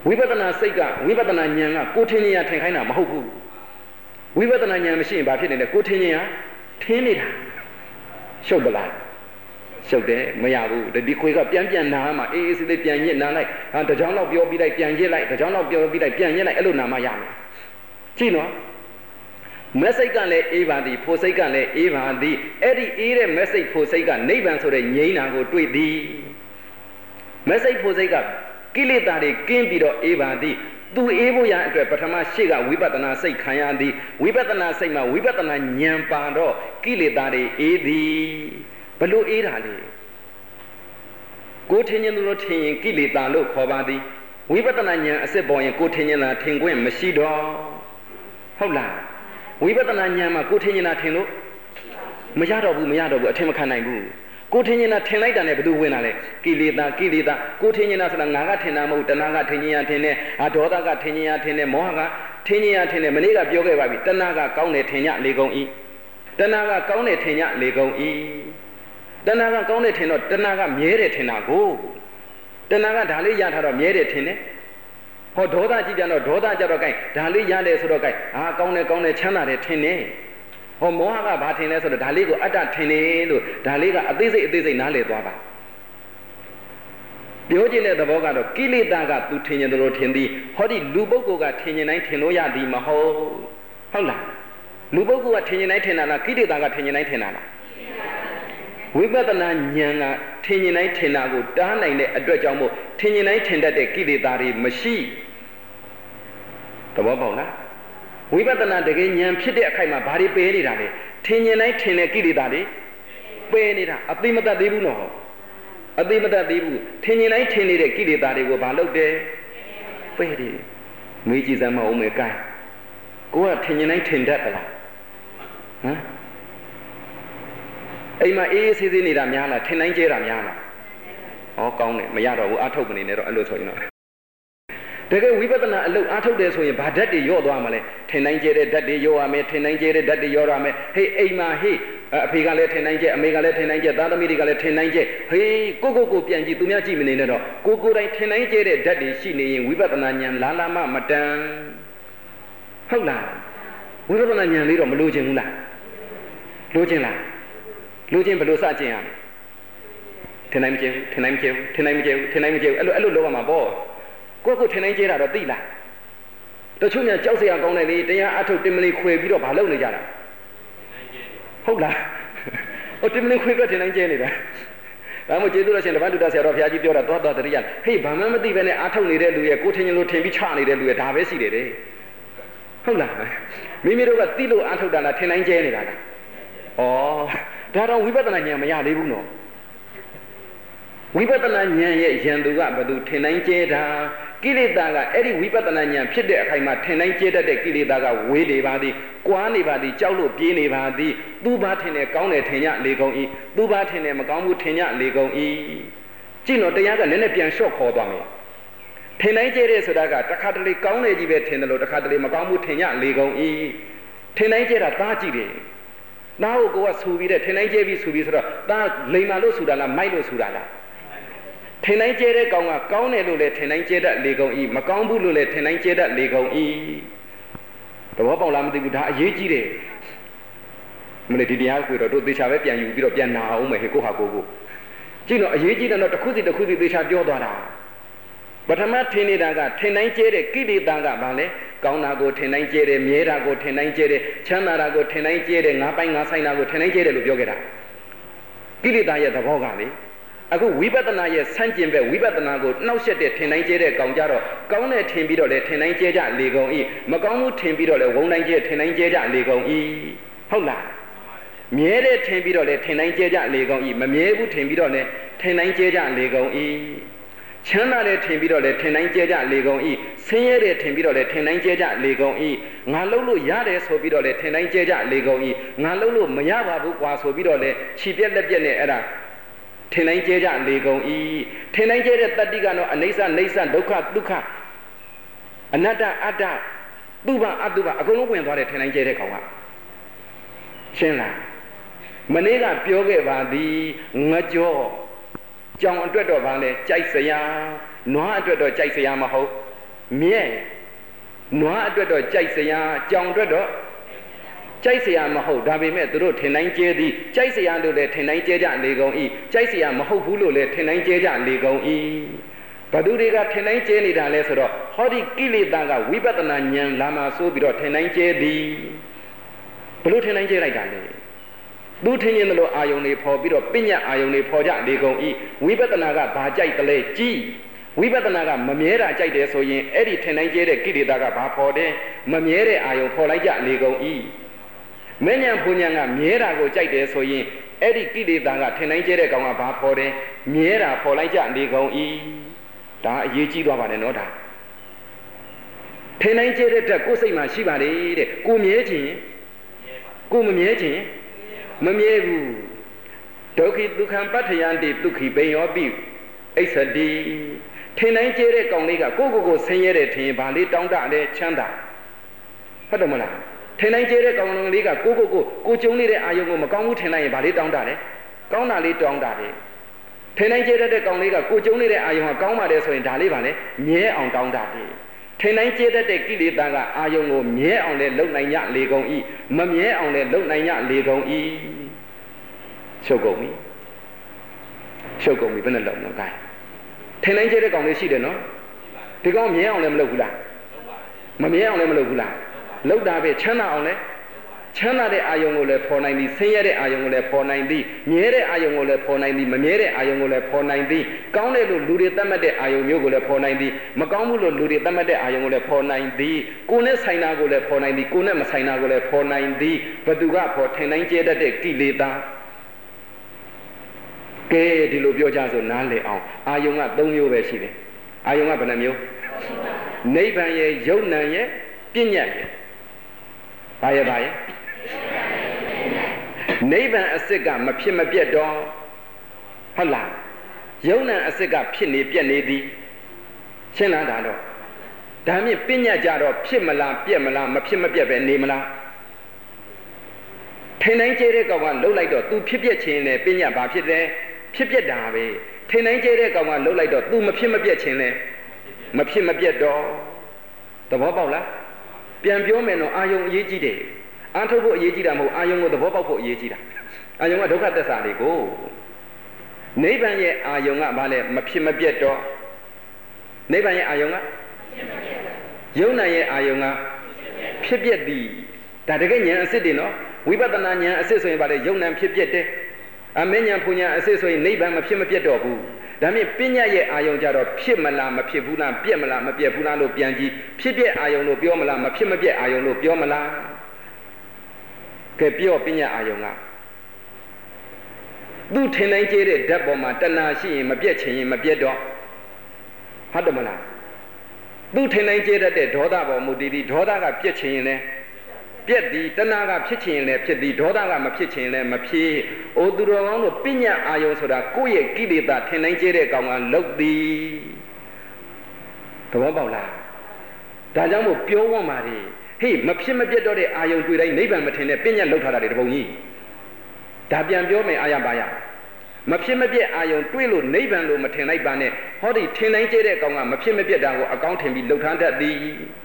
ဝိပဿနာစိတ်ကဝိပဿနာဉာဏ်ကကိုထင်ဉာဏ်ထင်ခိုင်းတာမဟုတ်ဘူးဝိပဿနာဉာဏ်မရှိရင်ဘာဖြစ်နေလဲကိုထင်ဉာဏ်ကထင်းနေတာရှုပ်ပလားရှုပ်တယ်မရဘူးဒီခွေကပြန်ပြန်နာမှအေးအေးဆေးဆေးပြန်ညစ်နာလိုက်ဟာတကြောင်တော့ပြောပြီးလိုက်ပြန်ညစ်လိုက်တကြောင်တော့ပြောပြီးလိုက်ပြန်ညစ်လိုက်အဲ့လိုနာမှရမယ်ကြည့်နော်မက်စိတ်ကလည်းအေးပါသည်ဖို့စိတ်ကလည်းအေးပါသည်အဲ့ဒီအေးတဲ့မက်စိတ်ဖို့စိတ်ကနိဗ္ဗာန်ဆိုတဲ့ငြိမ်းတာကိုတွေ့သည်မက်စိတ်ဖို့စိတ်ကကိလေသာတွေကင်းပြီးတော့အေးပါသည်သူအေးဖို့ရအတွက်ပထမရှိကဝိပဿနာစိတ်ခံရသည်ဝိပဿနာစိတ်မှာဝိပဿနာဉာဏ်ပါတော့ကိလေသာတွေအေးသည်ဘလို့အေးတာလဲကိုထင်ရင်တို့ထင်ရင်ကိလေသာလို့ခေါ်ပါသည်ဝိပဿနာဉာဏ်အစစ်ပေါ်ရင်ကိုထင်ရင်လားထင်ခွင့်မရှိတော့ဟုတ်လားဝိပဿနာဉာဏ်မှာကိုထင်ရင်လားထင်လို့မရတော့ဘူးမရတော့ဘူးအထင်မခံနိုင်ဘူးကိုထင်ရင်လားထင်လိုက်တာနဲ့ဘယ်သူဝင်လာလဲကိလေသာကိလေသာကိုထင်ရင်လားဆိုတာငါကထင်တာမဟုတ်တဏှာကထင်ရင်ရထင်တယ်အာဒေါသကထင်ရင်ရထင်တယ်မောဟကထင်ရင်ရထင်တယ်မနေ့ကပြောခဲ့ပါပြီတဏှာကကောင်းတယ်ထင်ရလေကုန်ဤတဏှာကကောင်းတယ်ထင်ရလေကုန်ဤတဏှာကကောင်းတယ်ထင်တော့တဏှာကမြဲတယ်ထင်တာကိုတဏှာကဒါလေးရထားတော့မြဲတယ်ထင်တယ်ဟောဒေါသကြည့်ကြတော့ဒေါသကြတော့ gain ဒါလေးရတယ်ဆိုတော့ gain အာကောင်းတယ်ကောင်းတယ်ချမ်းသာတယ်ထင်တယ်ဟောမောဟကဘာထင်လဲဆိုတော့ဒါလေးကိုအတ္တထင်တယ်လို့ဒါလေးကအသေးစိတ်အသေးစိတ်နားလည်သွားပါပြောခြင်းတဲ့သဘောကတော့ကိလေသာကသူထင်ရင်တို့ထင်သည်ဟောဒီလူပုဂ္ဂိုလ်ကထင်ရင်တိုင်းထင်လို့ရသည်မဟုတ်ဟုတ်လားလူပုဂ္ဂိုလ်ကထင်ရင်တိုင်းထင်တာလားကိလေသာကထင်ရင်တိုင်းထင်တာလားဝိပဿနာဉာဏ်ကထင်ရင်တိုင်းထင်တာကိုတားနိုင်တဲ့အတွက်ကြောင့်မို့ထင်ရင်တိုင်းထင်တတ်တဲ့ကိလေသာတွေမရှိသဘောပေါက်လားဝိပဿနာတကယ်ဉာဏ်ဖြစ်တဲ့အခိုက်မှာဘာတွေပယ်နေတာလဲထင်ရင်တိုင်းထင်တဲ့ကိလေသာတွေပယ်နေတာအသိမတတ်သေးဘူးနော်အသိမတတ်သေးဘူးထင်ရင်တိုင်းထင်နေတဲ့ကိလေသာတွေကိုဘာလုပ်တယ်ပယ်တယ်မေးကြည့်စမ်းမအောင်မယ်ကိုင်းကိုကထင်ရင်တိုင်းထင်တတ်သလားဟမ်အိမ်မှာအေးအေးဆေးဆေးနေတာများလားထင်တိုင်းကျဲတာများလားဟောကောင်းတယ်မရတော့ဘူးအထုတ်ကနေတော့အဲ့လိုဆိုရင်တော့တကယ်ဝိပဿနာအလုပ်အားထုတ်တယ်ဆိုရင်ဘာဓာတ်တွေရော့သွားမှာလဲထင်တိုင်းကျဲတဲ့ဓာတ်တွေရော့ရမယ်ထင်တိုင်းကျဲတဲ့ဓာတ်တွေရော့ရမယ်ဟေးအိမ်မှာဟေးအဖေကလည်းထင်တိုင်းကျဲအမေကလည်းထင်တိုင်းကျဲသားသမီးတွေကလည်းထင်တိုင်းကျဲဟေးကိုကိုကိုပြန်ကြည့်သူများကြည့်မနေနဲ့တော့ကိုကိုတိုင်းထင်တိုင်းကျဲတဲ့ဓာတ်တွေရှိနေရင်ဝိပဿနာဉာဏ်လာလာမှမတန်ဟုတ်လားဝိပဿနာဉာဏ်လေးတော့မလိုချင်ဘူးလားလိုချင်လားလိုချင်ဘယ်လိုစကျင်ရမလဲထင်တိုင်းမကျဲဘူးထင်တိုင်းမကျဲဘူးထင်တိုင်းမကျဲဘူးထင်တိုင်းမကျဲဘူးအဲ့လိုအဲ့လိုလုပ်ရမှာပေါ့ကိုယ့်ကိုထင်တိုင်းကျဲတာတော့သိလားတချို့များကြောက်စရာကောင်းတယ်လေတရားအထုတ်တင်မလေးခွေပြီးတော့မလုပ်နေကြတာဟုတ်လားဟိုတင်မလေးခွေပြီးထင်တိုင်းကျဲနေတာဒါမှမဟုတ်ကျေးဇူးတော်ရှင်တပည့်တူတာဆရာတော်ဘုရားကြီးပြောတာသွားသွားတရိယာဟေးဘာမှမသိပဲနဲ့အထုတ်နေတဲ့လူရဲ့ကိုထင်ရင်လို့ထင်ပြီးချနေတဲ့လူရဲ့ဒါပဲရှိတယ်တဲ့ဟုတ်လားမိမိတို့ကသိလို့အထုတ်တာလားထင်တိုင်းကျဲနေတာလားဩဒါတော့ဝိပဿနာဉာဏ်မရသေးဘူးနော်ဝိပဿနာဉာဏ်ရဲ့ယံသူကဘယ်သူထင်တိုင်းကျဲတာကိလေသာကအဲ့ဒီဝိပဿနာဉာဏ်ဖြစ်တဲ့အခိုင်မှာထင်တိုင်းကျဲတတ်တဲ့ကိလေသာကဝေးနေပါသည်ကွာနေပါသည်ကြောက်လို့ပြေးနေပါသည်သူဘာထင်တယ်ကောင်းတယ်ထင်ကြလေကုန်၏သူဘာထင်တယ်မကောင်းဘူးထင်ကြလေကုန်၏ကြည့်တော့တရားကလည်းနဲ့ပြန်လျှော့ခေါ်သွားမယ်ထင်တိုင်းကျဲတဲ့ဆိုတာကတစ်ခါတလေကောင်းတယ်ကြီးပဲထင်တယ်လို့တစ်ခါတလေမကောင်းဘူးထင်ကြလေကုန်၏ထင်တိုင်းကျဲတာသားကြည့်တယ်နားကိုကိုကဆူပြီးတဲ့ထင်တိုင်းကျဲပြီးဆူပြီးဆိုတော့သားလိမ်မာလို့ဆူတာလားမိုက်လို့ဆူတာလားထင်တိုင်းကျဲတဲ့ကောင်ကကောင်းတယ်လို့လည်းထင်တိုင်းကျဲတတ်လေကုန်၏မကောင်းဘူးလို့လည်းထင်တိုင်းကျဲတတ်လေကုန်၏သဘောပေါက်လားမသိဘူးဒါအရေးကြီးတယ်မလို့ဒီတရားကိုတော့တို့သေချာပဲပြန်ယူပြီးတော့ပြန်နာအောင်မယ်ဟေကိုဟာကိုကိုကြည့်တော့အရေးကြီးတယ်တော့တစ်ခုစီတစ်ခုစီသေချာပြောသွားတာပထမထင်နေတာကထင်တိုင်းကျဲတဲ့ကိလေသာကဘာလဲကောင်းတာကိုထင်တိုင်းကျဲတယ်မြဲတာကိုထင်တိုင်းကျဲတယ်ချမ်းသာတာကိုထင်တိုင်းကျဲတယ်ငါးပိုင်းငါးဆိုင်တာကိုထင်တိုင်းကျဲတယ်လို့ပြောခဲ့တာကိလေသာရဲ့သဘောကလေအခုဝိပဿနာရဲ့ဆန့်ကျင်ဘက်ဝိပဿနာကိုနှောက်ယှက်တဲ့ထင်တိုင်းကျဲတဲ့ကောင်ကြတော့ကောင်းတဲ့ထင်ပြီးတော့လေထင်တိုင်းကျဲကြလေကုန်၏မကောင်းဘူးထင်ပြီးတော့လေဝုန်းတိုင်းကျဲထင်တိုင်းကျဲကြလေကုန်၏ဟုတ်လားမြဲတဲ့ထင်ပြီးတော့လေထင်တိုင်းကျဲကြလေကုန်၏မမြဲဘူးထင်ပြီးတော့လေထင်တိုင်းကျဲကြလေကုန်၏ချမ်းသာတဲ့ထင်ပြီးတော့လေထင်တိုင်းကျဲကြလေကုန်၏ဆင်းရဲတဲ့ထင်ပြီးတော့လေထင်တိုင်းကျဲကြလေကုန်၏ငါလှုပ်လို့ရတယ်ဆိုပြီးတော့လေထင်တိုင်းကျဲကြလေကုန်၏ငါလှုပ်လို့မရပါဘူးကွာဆိုပြီးတော့လေခြိပြက်လက်ပြက်နဲ့အဲ့ဒါထင်တိုင်းကျဲကြလေကုန်၏ထင်တိုင်းကျဲတဲ့တတ္တိကတော့အနိစ္စနိစ္စဒုက္ခဒုက္ခအနတ္တအတ္တသူဘအတုဘအကုန်လုံးဝင်သွားတဲ့ထင်တိုင်းကျဲတဲ့ကောင်ကရှင်းလားမနေ့ကပြောခဲ့ပါသည်ငကြောကြောင်အတွက်တော့ဗာလဲကြိုက်စရာနွားအတွက်တော့ကြိုက်စရာမဟုတ်မြဲနွားအတွက်တော့ကြိုက်စရာကြောင်အတွက်တော့ကြိုက်စရာမဟုတ်ဒါပေမဲ့သူတို့ထင်တိုင်းကျဲသည်ကြိုက်စရာလို့လည်းထင်တိုင်းကျဲကြလေကုန်၏ကြိုက်စရာမဟုတ်ဘူးလို့လည်းထင်တိုင်းကျဲကြလေကုန်၏ဘသူတွေကထင်တိုင်းကျဲနေတာလဲဆိုတော့ဟောဒီကိလေသာကဝိပဿနာဉာဏ်လာမှဆိုပြီးတော့ထင်တိုင်းကျဲသည်ဘလို့ထင်တိုင်းကျဲလိုက်တာလဲသူထင်ရင်လို့အာယုန်တွေပေါ်ပြီးတော့ပညာအာယုန်တွေပေါ်ကြလေကုန်၏ဝိပဿနာကဘာကြိုက်တယ်လဲကြည်ဝိပဿနာကမမြဲတာကြိုက်တယ်ဆိုရင်အဲ့ဒီထင်တိုင်းကျဲတဲ့ကိလေသာကဘာပေါ်တယ်မမြဲတဲ့အာယုန်ပေါ်လိုက်ကြလေကုန်၏မဉ္ဇဉ်ဘုံဉဏ်ကမြဲတာကိုကြိုက်တယ်ဆိုရင်အဲ့ဒီကိလေသာကထင်တိုင်းကျဲတဲ့ကောင်ကဘာပေါ်တယ်မြဲတာပေါ်လိုက်ကြလေကုန်၏ဒါအရေးကြီးသွားပါတယ်နော်ဒါထင်တိုင်းကျဲတဲ့တက်ကိုယ်စိတ်မှာရှိပါလေတဲ့ကိုမြဲခြင်းကိုမမြဲခြင်းမမြဲဘူးဒုက္ခိဒုက္ခံပဋ္ဌယန္တိဒုက္ခိဘေယောပိအိသတိထင်တိုင်းကျဲတဲ့ကောင်လေးကကိုကိုကိုဆင်းရဲတဲ့ထင်ရင်ဘာလေးတောင်းတလဲချမ်းသာဟုတ်တယ်မလားထင်တိုင်းကျဲတဲ့ကောင်လေးကကိုကိုကိုကိုကျုံနေတဲ့အာယုံကိုမကောင်းဘူးထင်လိုက်ရင်ဘာလေးတောင်းတလဲကောင်းတာလေးတောင်းတတယ်ထင်တိုင်းကျဲတဲ့ကောင်လေးကကိုကျုံနေတဲ့အာယုံကကောင်းပါတယ်ဆိုရင်ဒါလေးပါလေမြဲအောင်တောင်းတတယ်ထင်တိုင်းကျဲတဲ့ကိလေသာကအာယုံကိုမြဲအောင်လဲလုံနိုင်ကြလေကုန်၏မမြဲအောင်လဲလုံနိုင်ကြလေကုန်၏ချုပ်ကုန်ပြီချုပ်ကုန်ပြီဘယ်နဲ့လုံတော့ gain ထင်တိုင်းကျဲတဲ့ကောင်လေးရှိတယ်နော်ဒီကောင်မြဲအောင်လဲမလုပ်ဘူးလားမမြဲအောင်လဲမလုပ်ဘူးလားလောက်တာပဲချမ်းသာအောင်လဲချမ်းသာတဲ့အာယုံကိုလည်းဖော်နိုင်သည်ဆင်းရဲတဲ့အာယုံကိုလည်းဖော်နိုင်သည်မြဲတဲ့အာယုံကိုလည်းဖော်နိုင်သည်မမြဲတဲ့အာယုံကိုလည်းဖော်နိုင်သည်ကောင်းတယ်လို့လူတွေသတ်မှတ်တဲ့အာယုံမျိုးကိုလည်းဖော်နိုင်သည်မကောင်းဘူးလို့လူတွေသတ်မှတ်တဲ့အာယုံကိုလည်းဖော်နိုင်သည်ကိုယ်နဲ့ဆိုင်တာကိုလည်းဖော်နိုင်သည်ကိုယ်နဲ့မဆိုင်တာကိုလည်းဖော်နိုင်သည်ဘသူကဖော်ထင်တိုင်းကျဲတတ်တဲ့ကိလေသာကဲဒီလိုပြောကြဆိုနားလည်အောင်အာယုံက၃မျိုးပဲရှိတယ်အာယုံကဘယ်နှမျိုးနိဗ္ဗာန်ရဲ့ယုတ်နံရဲ့ပညာရဲ့ဘာရဲ့ဘာရဲ့နိဗ္ဗာန်အစစ်ကမဖြစ်မပြတ်တော့ဟုတ်လားယုံနံအစစ်ကဖြစ်နေပြတ်နေသည်ရှင်းလားဒါတော့ဒါမြင့်ပညာကြတော့ဖြစ်မလားပြတ်မလားမဖြစ်မပြတ်ပဲနေမလားထင်တိုင်းကျဲတဲ့ကောင်ကလှုပ်လိုက်တော့ तू ဖြစ်ပြက်ခြင်းနဲ့ပညာဘာဖြစ်တယ်ဖြစ်ပြက်တာပဲထင်တိုင်းကျဲတဲ့ကောင်ကလှုပ်လိုက်တော့ तू မဖြစ်မပြက်ခြင်းနဲ့မဖြစ်မပြတ်တော့သဘောပေါက်လားပြန်ပြောမယ်နော်အာယုံအရေးကြီးတယ်အာထုတ်ဖို့အရေးကြီးတာမဟုတ်အာယုံကိုသဘောပေါက်ဖို့အရေးကြီးတာအာယုံကဒုက္ခသစ္စာတွေကိုနိဗ္ဗာန်ရဲ့အာယုံကဘာလဲမဖြစ်မပြတ်တော့နိဗ္ဗာန်ရဲ့အာယုံကယုံနာရဲ့အာယုံကဖြစ်ပြက်သည်ဒါတကယ်ဉာဏ်အစစ်တွေနော်ဝိပဿနာဉာဏ်အစစ်ဆိုရင်ဘာလဲယုံနာဖြစ်ပြက်တယ်အမေဉာဏ်ဖူဉာဏ်အစစ်ဆိုရင်နိဗ္ဗာန်မဖြစ်မပြတ်တော့ဘူးဒါမြင့်ပညာရဲ့အာယုံကြတော့ဖြစ်မလားမဖြစ်ဘူးလားပြက်မလားမပြက်ဘူးလားလို့ပြန်ကြည့်ဖြစ်ပြက်အာယုံလို့ပြောမလားမဖြစ်မပြက်အာယုံလို့ပြောမလားကဲပြောပညာအာယုံကသူထင်တိုင်းကျဲတဲ့ဓာတ်ပေါ်မှာတဏှာရှိရင်မပြက်ချင်ရင်မပြက်တော့ဟုတ်တယ်မလားသူထင်တိုင်းကျဲတတ်တဲ့ဒေါသပေါ်မူတည်ပြီးဒေါသကပြက်ချင်ရင်လည်းပြက်သည်တဏှာကဖြစ်ချင်ရင်လည်းဖြစ်သည်ဒေါသကမဖြစ်ချင်လည်းမဖြစ်အိုသူတော်ကောင်းတို့ပညာအာယုံဆိုတာကိုယ့်ရဲ့ကိလေသာထင်တိုင်းကျဲတဲ့ကောင်ကလုတ်သည်သဘောပေါက်လားဒါကြောင့်မို့ပြောဝတ်ပါလေဟေးမဖြစ်မပြတ်တော့တဲ့အာယုံတွေ့တိုင်းနိဗ္ဗာန်မထင်တဲ့ပညာလောက်ထားတာတွေတပုံကြီးဒါပြန်ပြောမယ်အာရပါရမဖြစ်မပြတ်အာယုံတွေ့လို့နိဗ္ဗာန်လို့မထင်လိုက်ပါနဲ့ဟောဒီထင်တိုင်းကျဲတဲ့ကောင်ကမဖြစ်မပြတ်တာကိုအကောင်းထင်ပြီးလှုပ်ထမ်းတတ်သည်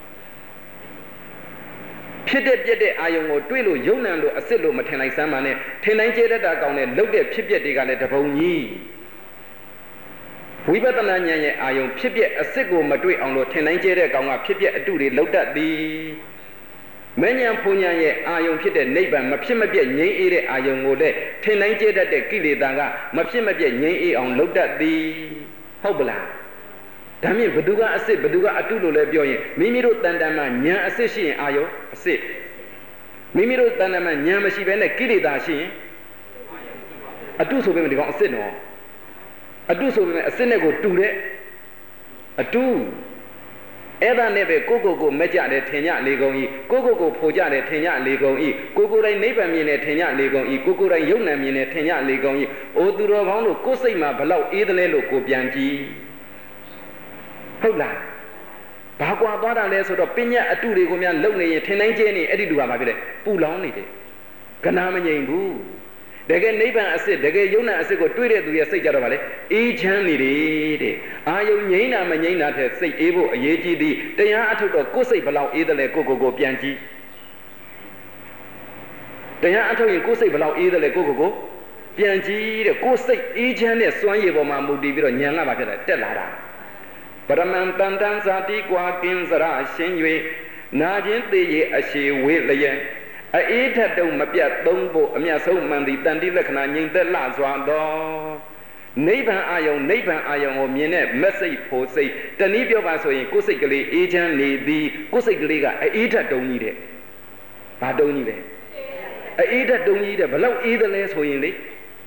ဖြစ်တဲ့ပြက်တဲ့အာယုံကိုတွေ့လို့ယုံနံလို့အစစ်လို့မထင်လိုက်စမ်းပါနဲ့ထင်တိုင်းကျဲတတ်တာကောင်နဲ့လှုပ်တဲ့ဖြစ်ပြက်တွေကလည်းတပုံကြီးဝိပဿနာဉာဏ်ရဲ့အာယုံဖြစ်ပြက်အစစ်ကိုမတွေ့အောင်လို့ထင်တိုင်းကျဲတဲ့ကောင်ကဖြစ်ပြက်အတုတွေလှုပ်တတ်သည်မဉ္ဇဉ်ဘုံဉဏ်ရဲ့အာယုံဖြစ်တဲ့နိဗ္ဗာန်မဖြစ်မပြတ်ငြိမ်းအေးတဲ့အာယုံကိုလည်းထင်တိုင်းကျဲတတ်တဲ့ကိလေသာကမဖြစ်မပြတ်ငြိမ်းအေးအောင်လုပ်တတ်သည်ဟုတ်ပလားဒါမြင့်ဘသူကအစစ်ဘသူကအတုလို့လည်းပြောရင်မိမိတို့တန်တန်မှဉာဏ်အစစ်ရှိရင်အာယုံအစစ်မိမိတို့တန်တန်မှဉာဏ်မရှိဘဲနဲ့ကိလေသာရှိရင်အတုဆိုပေမဲ့ဒီကောင်အစစ်နော်အတုဆိုပေမဲ့အစစ်နဲ့ကိုတူတဲ့အတုအဲ့ဒါနဲ့ပဲကိုကိုကိုမကြတယ်ထင်ကြလေကုန်ဤကိုကိုကိုဖိုကြတယ်ထင်ကြလေကုန်ဤကိုကိုတိုင်းနိဗ္ဗာန်မြင်တယ်ထင်ကြလေကုန်ဤကိုကိုတိုင်းယုံနံမြင်တယ်ထင်ကြလေကုန်ဤအိုသူတော်ကောင်းတို့ကိုယ်စိတ်မှာဘလောက်အေးတယ်လဲလို့ကိုပြန်ကြည့်ဟုတ်လားဘာကွာသွားတာလဲဆိုတော့ပညာအတုတွေကိုများလုံနေရင်ထင်တိုင်းကျဲနေအဲ့ဒီလူကဘာဖြစ်လဲပူလောင်နေတယ်ကနာမငြိမ်ဘူးတကယ်နိဗ္ဗာန်အစစ်တကယ်ယုံနာအစစ်ကိုတွေ့တဲ့သူရဲ့စိတ်ကြတော့ဗာလေအေးချမ်းနေတယ်တဲ့အာယုံငြိမ်းတာမငြိမ်းတာတဲ့စိတ်အေးဖို့အရေးကြီးသည်တရားအထုတ်တော့ကိုယ်စိတ်ဘလောက်အေးတယ်လဲကိုကိုကိုပြန်ကြည့်တရားအထုတ်ရင်ကိုယ်စိတ်ဘလောက်အေးတယ်လဲကိုကိုကိုပြန်ကြည့်တဲ့ကိုယ်စိတ်အေးချမ်းတဲ့စွမ်းရည်ပေါ်မှာမူတည်ပြီးတော့ဉာဏ်ကပါဖြစ်တယ်တက်လာတာပရမန်တန်တန်ဇာတိကွာကင်းစရရှင်၍နာခြင်းသေးရအရှိဝေလျက်အေးထက်တုံမပြတ်သုံးဖို့အမြတ်ဆုံးမှန်သည်တန်တိလက္ခဏာငြိမ်သက်လှစွာသောနိဗ္ဗာန်အာယုံနိဗ္ဗာန်အာယုံကိုမြင်တဲ့မက်စိတ်ဖို့စိတ်တနည်းပြောပါဆိုရင်ကိုယ်စိတ်ကလေးအေးချမ်းနေသည်ကိုယ်စိတ်ကလေးကအေးထက်တုံကြီးတဲ့ဘာတုံကြီးလဲအေးထက်တုံကြီးတဲ့ဘလောက်အေးတယ်လဲဆိုရင်လေ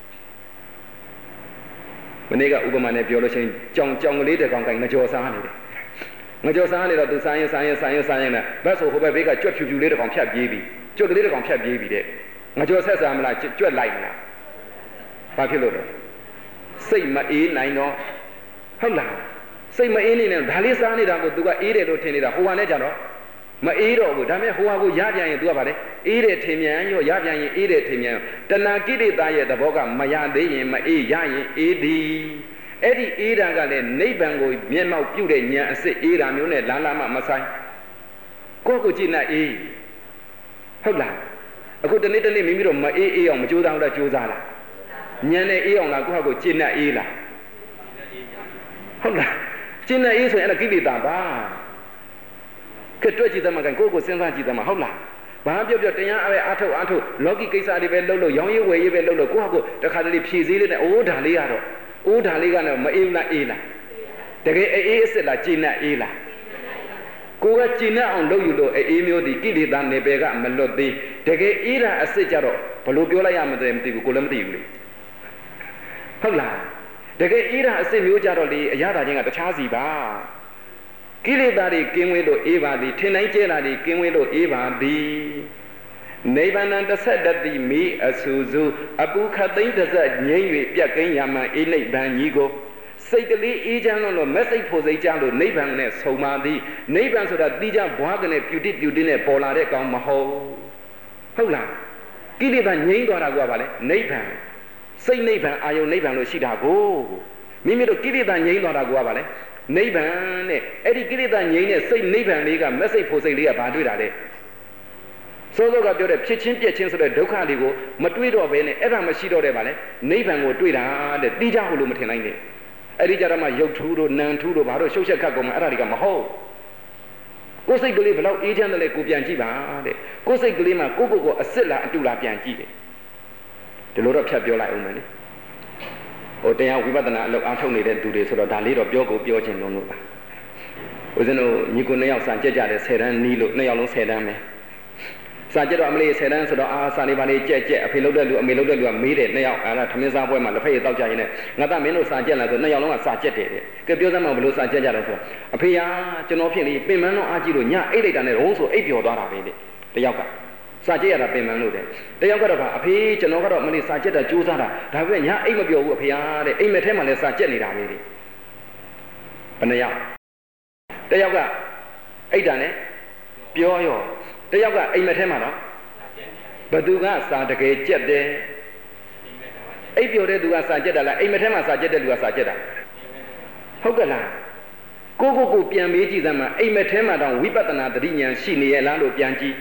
မနေ့ကဥပမာနဲ့ပြောလို့ရှိရင်ကြောင်ကြောင်ကလေးတစ်ကောင်ကငကြော်စားနေတယ်ငကြော်စားနေတော့သူစားရင်စားရင်စားရင်စားရင်နဲ့ဘက်ဆိုဟိုဘက်ဘေးကကြွက်ဖြူဖြူလေးတစ်ကောင်ဖြတ်ပြေးပြီကြွက်ကလေးတစ်ကောင်ဖြတ်ပြေးပြီတဲ့ငကြော်ဆက်စားမလားကြွက်လိုက်မလားဘာဖြစ်လို့လဲစိတ်မအေးနိုင်တော့ဟုတ်လားစိတ်မအေးနေနဲ့ဒါလေးစားနေတာကိုသူကအေးတယ်လို့ထင်နေတာဟိုကလည်းကြတော့မအေးတော့ဘူးဒါပေမဲ့ဟိုဟာကိုရပြန်ရင်သူကဗါလေအေးတယ်ထင်မြန်ရောရပြန်ရင်အေးတယ်ထင်မြန်တဏှာကိလေသာရဲ့သဘောကမရသေးရင်မအေးရရင်အေးသည်အဲ့ဒီအေးတာကလည်းနိဗ္ဗာန်ကိုမျက်မှောက်ပြုတဲ့ဉာဏ်အစစ်အေးတာမျိုးနဲ့လာလာမှမဆိုင်ကိုယ့်ကိုကြည့်နေအေးဟုတ်လားအခုတနေ့တနေ့မိမိတို့မအေးအေးအောင်မကြိုးစားဘူးလားကြိုးစားလားဉာဏ်နဲ့အေးအောင်လားကိုယ့်ဟာကိုကြည့်နေအေးလားဟုတ်လားကြည့်နေအေးဆိုရင်အဲ့ဒါကိလေသာပါကဲတွေ့ကြည့်သမှာကကိုယ့်ကိုစဉ်းစားကြည့်သမှာဟုတ်လားဘာပြောပြောတရားအပဲအထုတ်အထုတ်လောကီကိစ္စတွေပဲလုပ်လို့ရောင်းရေးဝယ်ရေးပဲလုပ်လို့ကိုယ့်ဟာကိုတခါတလေဖြည့်စည်းလေးနဲ့အိုးဓာလေးရတော့အိုးဓာလေးကတော့မအေးလားအေးလားတကယ်အေးအေးအစ်စ်လားကြည်နဲ့အေးလားကိုကကြည်နဲ့အောင်လုပ်ယူလို့အေးမျိုးဒီကိလေသာနယ်ပယ်ကမလွတ်သေးတကယ်အေးတာအစ်စ်ကြတော့ဘလို့ပြောလိုက်ရမလဲမသိဘူးကိုလည်းမသိဘူးလေဟုတ်လားတကယ်အေးတာအစ်စ်မျိုးကြတော့လေအရသာချင်းကတခြားစီပါကိလေသာတွေကင်းဝေးလို့အေးပါသည်ထင်တိုင်းကျဲတာတွေကင်းဝေးလို့အေးပါသည်နိဗ္ဗာန်တစ်ဆက်တည်းမိအဆူဆူအပူခတ်သိမ့်တစ်ဆက်ငြိမ့်၍ပြတ်ကင်းရမှန်အေးနိဗ္ဗာန်ကြီးကိုစိတ်ကလေးအေးချမ်းလို့မက်စိတ်ဖို့စိတ်ကြလို့နိဗ္ဗာန်နဲ့ဆုံပါသည်နိဗ္ဗာန်ဆိုတာတိကျဘွားကနေပြူတိပြူတိနဲ့ပေါ်လာတဲ့ကောင်မဟုတ်ဟုတ်လားကိလေသာငြိမ့်သွားတာကဘာလဲနိဗ္ဗာန်စိတ်နိဗ္ဗာန်အာယုန်နိဗ္ဗာန်လို့ရှိတာကိုမိမိတို့ကိလေသာငြိမ့်သွားတာကဘာလဲနိဗ္ဗာန်နဲ့အဲ့ဒီကိလေသာငြိမ်းတဲ့စိတ်နိဗ္ဗာန်လေးကမက်စိတ်ဖို့စိတ်လေးကဘာတွေ့တာလဲစောစောကပြောတဲ့ဖြစ်ချင်းပြက်ချင်းဆိုတဲ့ဒုက္ခတွေကိုမတွေးတော့ဘဲနဲ့အဲ့ဒါမရှိတော့တဲ့ဗာလဲနိဗ္ဗာန်ကိုတွေ့တာတဲ့တိကျဟုတ်လို့မထင်နိုင်နဲ့အဲ့ဒီကြတော့မှရုပ်ထူးတို့နာမ်ထူးတို့ဘာလို့ရှုပ်ချက်ခတ်ကုန်မှာအဲ့ဒါတွေကမဟုတ်ကိုယ်စိတ်ကလေးဘယ်လောက်အေးချမ်းတယ်လဲကိုပြန်ကြည့်ပါတဲ့ကိုယ်စိတ်ကလေးမှာကိုကိုကိုအစ်စ်လားအတူလားပြန်ကြည့်တယ်ဒီလိုတော့ဖြတ်ပြောလိုက်အောင်မယ်လေဟိုတရားဝိပဿနာအလုပ်အားထုတ်နေတဲ့သူတွေဆိုတော့ဒါလေးတော့ပြောကိုပြောချင်လုံးလို့ပါဦးဇင်းတို့ညီကိုနှစ်ယောက်စာကြက်ကြတယ်ဆယ်တန်းနီးလို့နှစ်ယောက်လုံးဆယ်တန်းပဲစာကြက်တော့အမလေးဆယ်တန်းဆိုတော့အာစာလေးပါလေးကြက်ကြက်အဖေလုပ်တဲ့လူအမေလုပ်တဲ့လူကမေးတယ်နှစ်ယောက်အဲ့ဒါထမင်းစားပွဲမှာလက်ဖက်ရည်တောက်ကြရင်လည်းငါသားမင်းတို့စာကြက်လာဆိုနှစ်ယောက်လုံးကစာကြက်တယ်တဲ့ကဲပြောစမ်းမဘလို့စာကြက်ကြတယ်ဆိုတော့အဖေကကျွန်တော်ဖြစ်လေပင်မန်းတော့အားကြီးလို့ညအိတ်လိုက်တာနဲ့ရုံးဆိုအိတ်ပျော်သွားတာပဲတဲ့တယောက်ကစာကြက်ရတာပင်မန်းလို့တဲ့တယောက်ကတော့ဗာအဖေကျွန်တော်ကတော့မလေးစာကြက်တာကြိုးစားတာဒါပေမဲ့ညာအိတ်မပြောဘူးအဖေအားတဲ့အိမ်မက်ထဲမှာလည်းစာကြက်နေတာပဲတဲ့ဘယ်နှယောက်တယောက်ကအိတ်တာနဲ့ပြောရောတယောက်ကအိမ်မက်ထဲမှာတော့ဘသူကစာတကယ်ကြက်တယ်အိတ်ပြောတဲ့သူကစာကြက်တာလားအိမ်မက်ထဲမှာစာကြက်တဲ့လူကစာကြက်တာဟုတ်ကလားကိုကိုကိုပြန်မေးကြည့်စမ်းမှာအိမ်မက်ထဲမှာတော့ဝိပဿနာတတိဉာဏ်ရှိနေရဲ့လားလို့ပြန်ကြည့်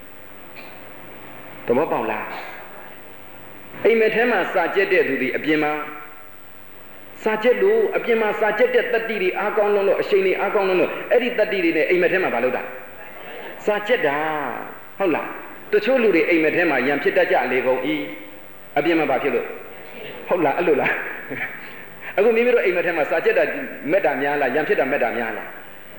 သဘောပေါက်လားအိမ်မက်ထဲမှာစာကြက်တဲ့သူဒီအပြင်မှာစာကြက်လို့အပြင်မှာစာကြက်တဲ့တတ္တိတွေအားကောင်းလို့အရှိန်တွေအားကောင်းလို့အဲ့ဒီတတ္တိတွေနဲ့အိမ်မက်ထဲမှာမလုပ်တာစာကြက်တာဟုတ်လားတချို့လူတွေအိမ်မက်ထဲမှာရံဖြစ်တတ်ကြလေကုန်ဤအပြင်မှာဘာဖြစ်လို့ဟုတ်လားအဲ့လိုလားအခုမိမိတို့အိမ်မက်ထဲမှာစာကြက်တာမက်တာများလားရံဖြစ်တာမက်တာများလား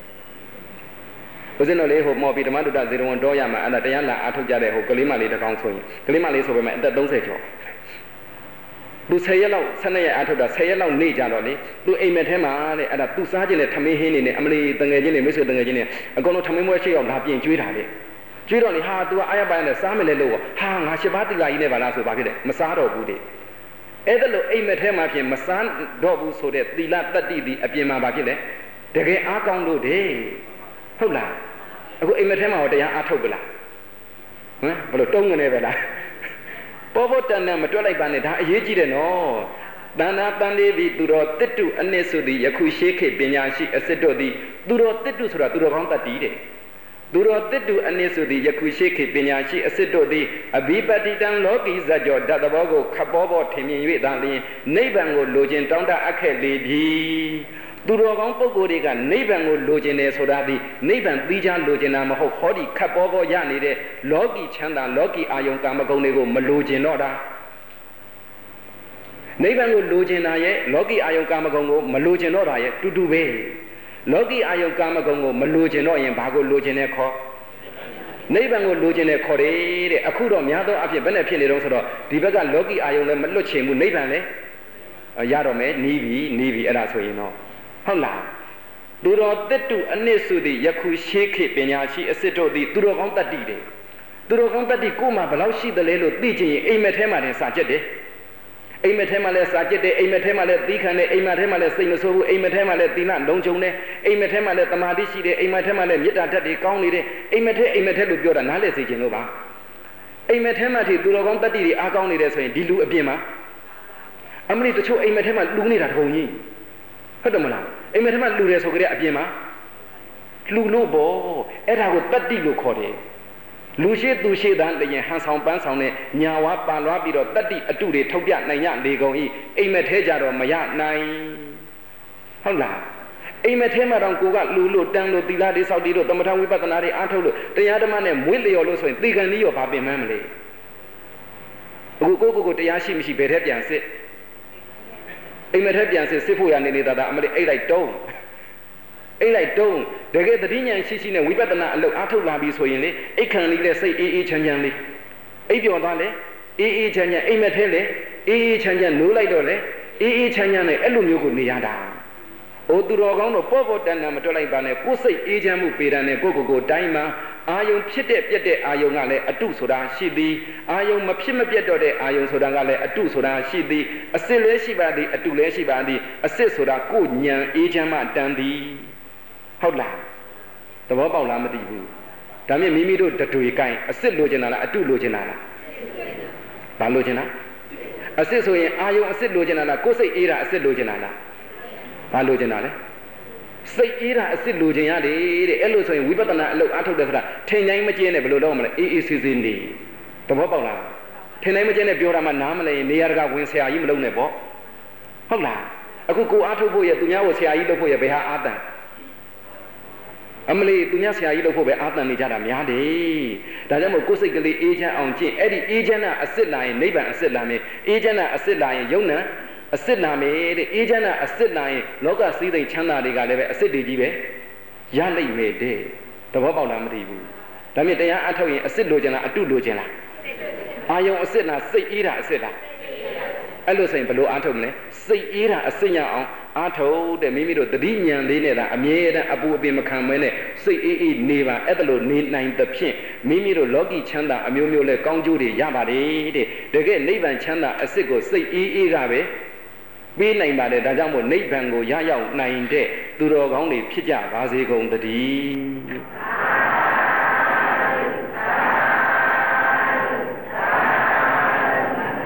ဦးဇင်းတို့လေးဟိုမော်ပီဓမ္မတုဒ္ဒဇေရဝံတော်ရမှာအဲ့ဒါတရားလာအားထုတ်ကြတဲ့ဟိုကလေးမလေးတစ်ကောင်ဆိုရင်ကလေးမလေးဆိုပေမဲ့အသက်သုံးဆယ်ကျော်သူဆယ်ရက်လောက်ဆယ်နှစ်ရက်အားထုတ်တာဆယ်ရက်လောက်နေကြတော့လေသူအိမ်မက်ထဲမှာတဲ့အဲ့ဒါသူစားခြင်းနဲ့ထမင်းဟင်းနေနဲ့အမလီတငယ်ချင်းတွေမိတ်ဆွေတငယ်ချင်းတွေအကုန်လုံးထမင်းမွဲရှိအောင်လာပြင်ကျွေးတာလေကျွေးတော့လေဟာ तू အာရပါနဲ့စားမယ်လေလို့ဟာငါရှစ်ပါးတိလာကြီးနဲ့ပါလားဆိုပါဖြစ်တယ်မစားတော့ဘူးတဲ့အဲ့ဒါလို့အိမ်မက်ထဲမှာပြင်မစားတော့ဘူးဆိုတဲ့သီလတတ္တိဒီအပြင်မှာပါဖြစ်တယ်တကယ်အားကောင်းလို့တဲ့ဟုတ်လားအခုအိမ်မက်ထဲမှာတော့တရားအားထုတ်ကြလားဟမ်ဘယ်လိုတုံးနေပဲလားပေါ်ပေါ်တန်တန်မတွက်လိုက်ပါနဲ့ဒါအရေးကြီးတယ်နော်တဏ္ဍာတန်လေးသည်သူတော်တစ်တုအနည်းဆိုသည်ယခုရှေးခေတ်ပညာရှိအစစ်တို့သည်သူတော်တစ်တုဆိုတာသူတော်ကောင်းတတ်တည်တယ်သူတော်တစ်တုအနည်းဆိုသည်ယခုရှေးခေတ်ပညာရှိအစစ်တို့သည်အဘိပတိတံလောကီဇကြောဓာတ်သဘောကိုခပ်ပေါ်ပေါ်ထင်မြင်၍သာလျှင်နိဗ္ဗာန်ကိုလိုချင်တောင်းတအပ်ခဲ့လေပြီသူတော်ကောင်းပုဂ္ဂိုလ်တွေကနိဗ္ဗာန်ကိုလိုချင်တယ်ဆိုတာဒီနိဗ္ဗာန်ပြီးချလိုချင်တာမဟုတ်ဟောဒီခပ်ပေါ်ပေါ်ရနေတဲ့လောကီချမ်းသာလောကီအာယုံကာမဂုဏ်တွေကိုမလိုချင်တော့တာနိဗ္ဗာန်ကိုလိုချင်တာရဲ့လောကီအာယုံကာမဂုဏ်ကိုမလိုချင်တော့တာရဲ့တူတူပဲလောကီအာယုံကာမဂုဏ်ကိုမလိုချင်တော့ရင်ဘာကိုလိုချင်လဲခေါ်နိဗ္ဗာန်ကိုလိုချင်တယ်ခေါ်တယ်တဲ့အခုတော့များသောအားဖြင့်ဘယ်နဲ့ဖြစ်နေတော့ဆိုတော့ဒီဘက်ကလောကီအာယုံလည်းမလွတ်ချင်ဘူးနိဗ္ဗာန်လည်းရတော့မယ်နီးပြီနီးပြီအဲ့ဒါဆိုရင်တော့ဟုတ်လားသူတော်တစ်တုအနည်းစုသည်ယခုရှေးခေတ်ပညာရှိအစစ်တို့သည်သူတော်ကောင်းတတ်တည်တယ်သူတော်ကောင်းတတ်တည်ကိုယ်မှာဘယ်လောက်ရှိသလဲလို့သိချင်ရင်အိမ်မက်ထဲမှာတင်စာကျက်တယ်အိမ်မက်ထဲမှာလည်းစာကျက်တယ်အိမ်မက်ထဲမှာလည်းသီးခံတယ်အိမ်မက်ထဲမှာလည်းစိတ်မဆိုးဘူးအိမ်မက်ထဲမှာလည်းသီလလုံးချုံတယ်အိမ်မက်ထဲမှာလည်းတမာတိရှိတယ်အိမ်မက်ထဲမှာလည်းမေတ္တာဓာတ်တွေကောင်းနေတယ်အိမ်မက်ထဲအိမ်မက်ထဲလို့ပြောတာနားလည်စေချင်လို့ပါအိမ်မက်ထဲမှာထိသူတော်ကောင်းတတ်တည်တွေအားကောင်းနေတယ်ဆိုရင်ဒီလူအပြင်မှာအမလီတချို့အိမ်မက်ထဲမှာလူနေတာတပုံကြီးဟုတ်တယ်မလားအိမ်မက်ထဲမှာလူတယ်ဆိုကြတဲ့အပြင်မှာလူလို့ပေါ့အဲ့ဒါကိုတတ်တည်လို့ခေါ်တယ်လူရှိသူရှိတန်းတရင်ဟန်ဆောင်ပန်းဆောင်နဲ့ညာဝါပန်လွားပြီးတော့တတ္တိအတုတွေထုတ်ပြနိုင်ရလေကုန်ဤအိမ်မက်ထဲကြတော့မရနိုင်ဟုတ်လားအိမ်မက်ထဲမှာတော့ကိုကလူလို့တန်းလို့သီလတွေစောက်တည်လို့သမထဝိပဿနာတွေအားထုတ်လို့တရားဓမ္မနဲ့မွေးလျော်လို့ဆိုရင်သေကံကြီးရောဘာပင်မမလဲအခုကိုကိုကိုတရားရှိမရှိဘယ်ထဲပြန်စစ်အိမ်မက်ထဲပြန်စစ်စစ်ဖို့ရနေနေတာဒါအမလေးအိတ်လိုက်တုံးအိတ်လိုက်တုံးတကယ်တတိညာရှိရှိနဲ့ဝိပဿနာအလုပ်အားထုတ်လာပြီဆိုရင်လေအိတ်ခံလေးနဲ့စိတ်အေးအေးချမ်းချမ်းလေးအိပ်ပျော်သွားလေအေးအေးချမ်းချမ်းအိမ်မက်ထဲလေအေးအေးချမ်းချမ်းနိုးလိုက်တော့လေအေးအေးချမ်းချမ်းနဲ့အဲ့လိုမျိုးကိုနေရတာ။အိုသူတော်ကောင်းတို့ပေါ့ပေါ့တန်တန်မတွက်လိုက်ပါနဲ့ကိုယ်စိတ်အေးချမ်းမှုပေတံနဲ့ကိုယ့်ကိုယ်ကိုတိုင်းမှာအာယုံဖြစ်တဲ့ပြက်တဲ့အာယုံကလည်းအတုဆိုတာရှိသည်အာယုံမဖြစ်မပြက်တော့တဲ့အာယုံဆိုတာကလည်းအတုဆိုတာရှိသည်အစစ်လည်းရှိပါသည်အတုလည်းရှိပါသည်အစစ်ဆိုတာကိုယ်ဉာဏ်အေးချမ်းမှတန်သည်ဟုတ်လားသဘောပေါက်လားမသိဘူးဒါမြင့်မိမိတို့တတွေကိုင်အစစ်လိုချင်တာလားအတုလိုချင်တာလားဘာလိုချင်တာအစစ်ဆိုရင်အာယုံအစစ်လိုချင်တာလားကိုယ်စိတ်အေးတာအစစ်လိုချင်တာလားဘာလိုချင်တာလဲစိတ်အေးတာအစစ်လိုချင်ရတယ်တဲ့အဲ့လိုဆိုရင်ဝိပဿနာအလုပ်အားထုတ်တယ်ဆိုတာထင်တိုင်းမကျင်းနဲ့ဘယ်လိုလုပ်မလဲအေးအေးဆေးဆေးနေသဘောပေါက်လားထင်တိုင်းမကျင်းနဲ့ပြောတာမှနားမလဲရင်နေရာတကာဝင်ဆရာကြီးမလုပ်နဲ့ပေါ့ဟုတ်လားအခုကိုအားထုတ်ဖို့ရသူများကိုဆရာကြီးလုပ်ဖို့ရဘယ်ဟာအာတန်အမလီသူများဆရာကြီးလုပ်ဖို့ပဲအာတန်နေကြတာများတယ်ဒါကြောင့်မို့ကိုယ်စိတ်ကလေးအေးချမ်းအောင်ကျင့်အဲ့ဒီအေးချမ်းတာအစစ်လာရင်နိဗ္ဗာန်အစစ်လာမယ်အေးချမ်းတာအစစ်လာရင်ယုံနာအစစ်လာမယ်တဲ့အေးချမ်းတာအစစ်လာရင်လောကစည်းစိမ်ချမ်းသာတွေကလည်းပဲအစစ်တွေကြီးပဲရလိမ့်မယ်တဲ့သဘောပေါက်လားမသိဘူးဒါမြင့်တရားအထုတ်ရင်အစစ်လိုချင်လားအတုလိုချင်လားအာယုံအစစ်လားစိတ်အေးတာအစစ်လားအဲ့လိုဆိုရင်ဘယ်လိုအားထုတ်မလဲစိတ်အေးတာအစစ်ရအောင်အားထုတ်တဲ့မိမိတို့တတိဉာဏ်လေးနဲ့သာအမြဲတမ်းအပူအပင်မခံမဲနဲ့စိတ်အေးအေးနေပါအဲ့ဒါလိုနေနိုင်သဖြင့်မိမိတို့လောကီချမ်းသာအမျိုးမျိုးလဲကောင်းကျိုးတွေရပါတယ်တဲ့တကယ်နိဗ္ဗာန်ချမ်းသာအစစ်ကိုစိတ်အေးအေးကပဲပေးနိုင်ပါတယ်ဒါကြောင့်မို့နိဗ္ဗာန်ကိုရရောက်နိုင်တဲ့သူတော်ကောင်းတွေဖြစ်ကြပါစေကုန်သတည်း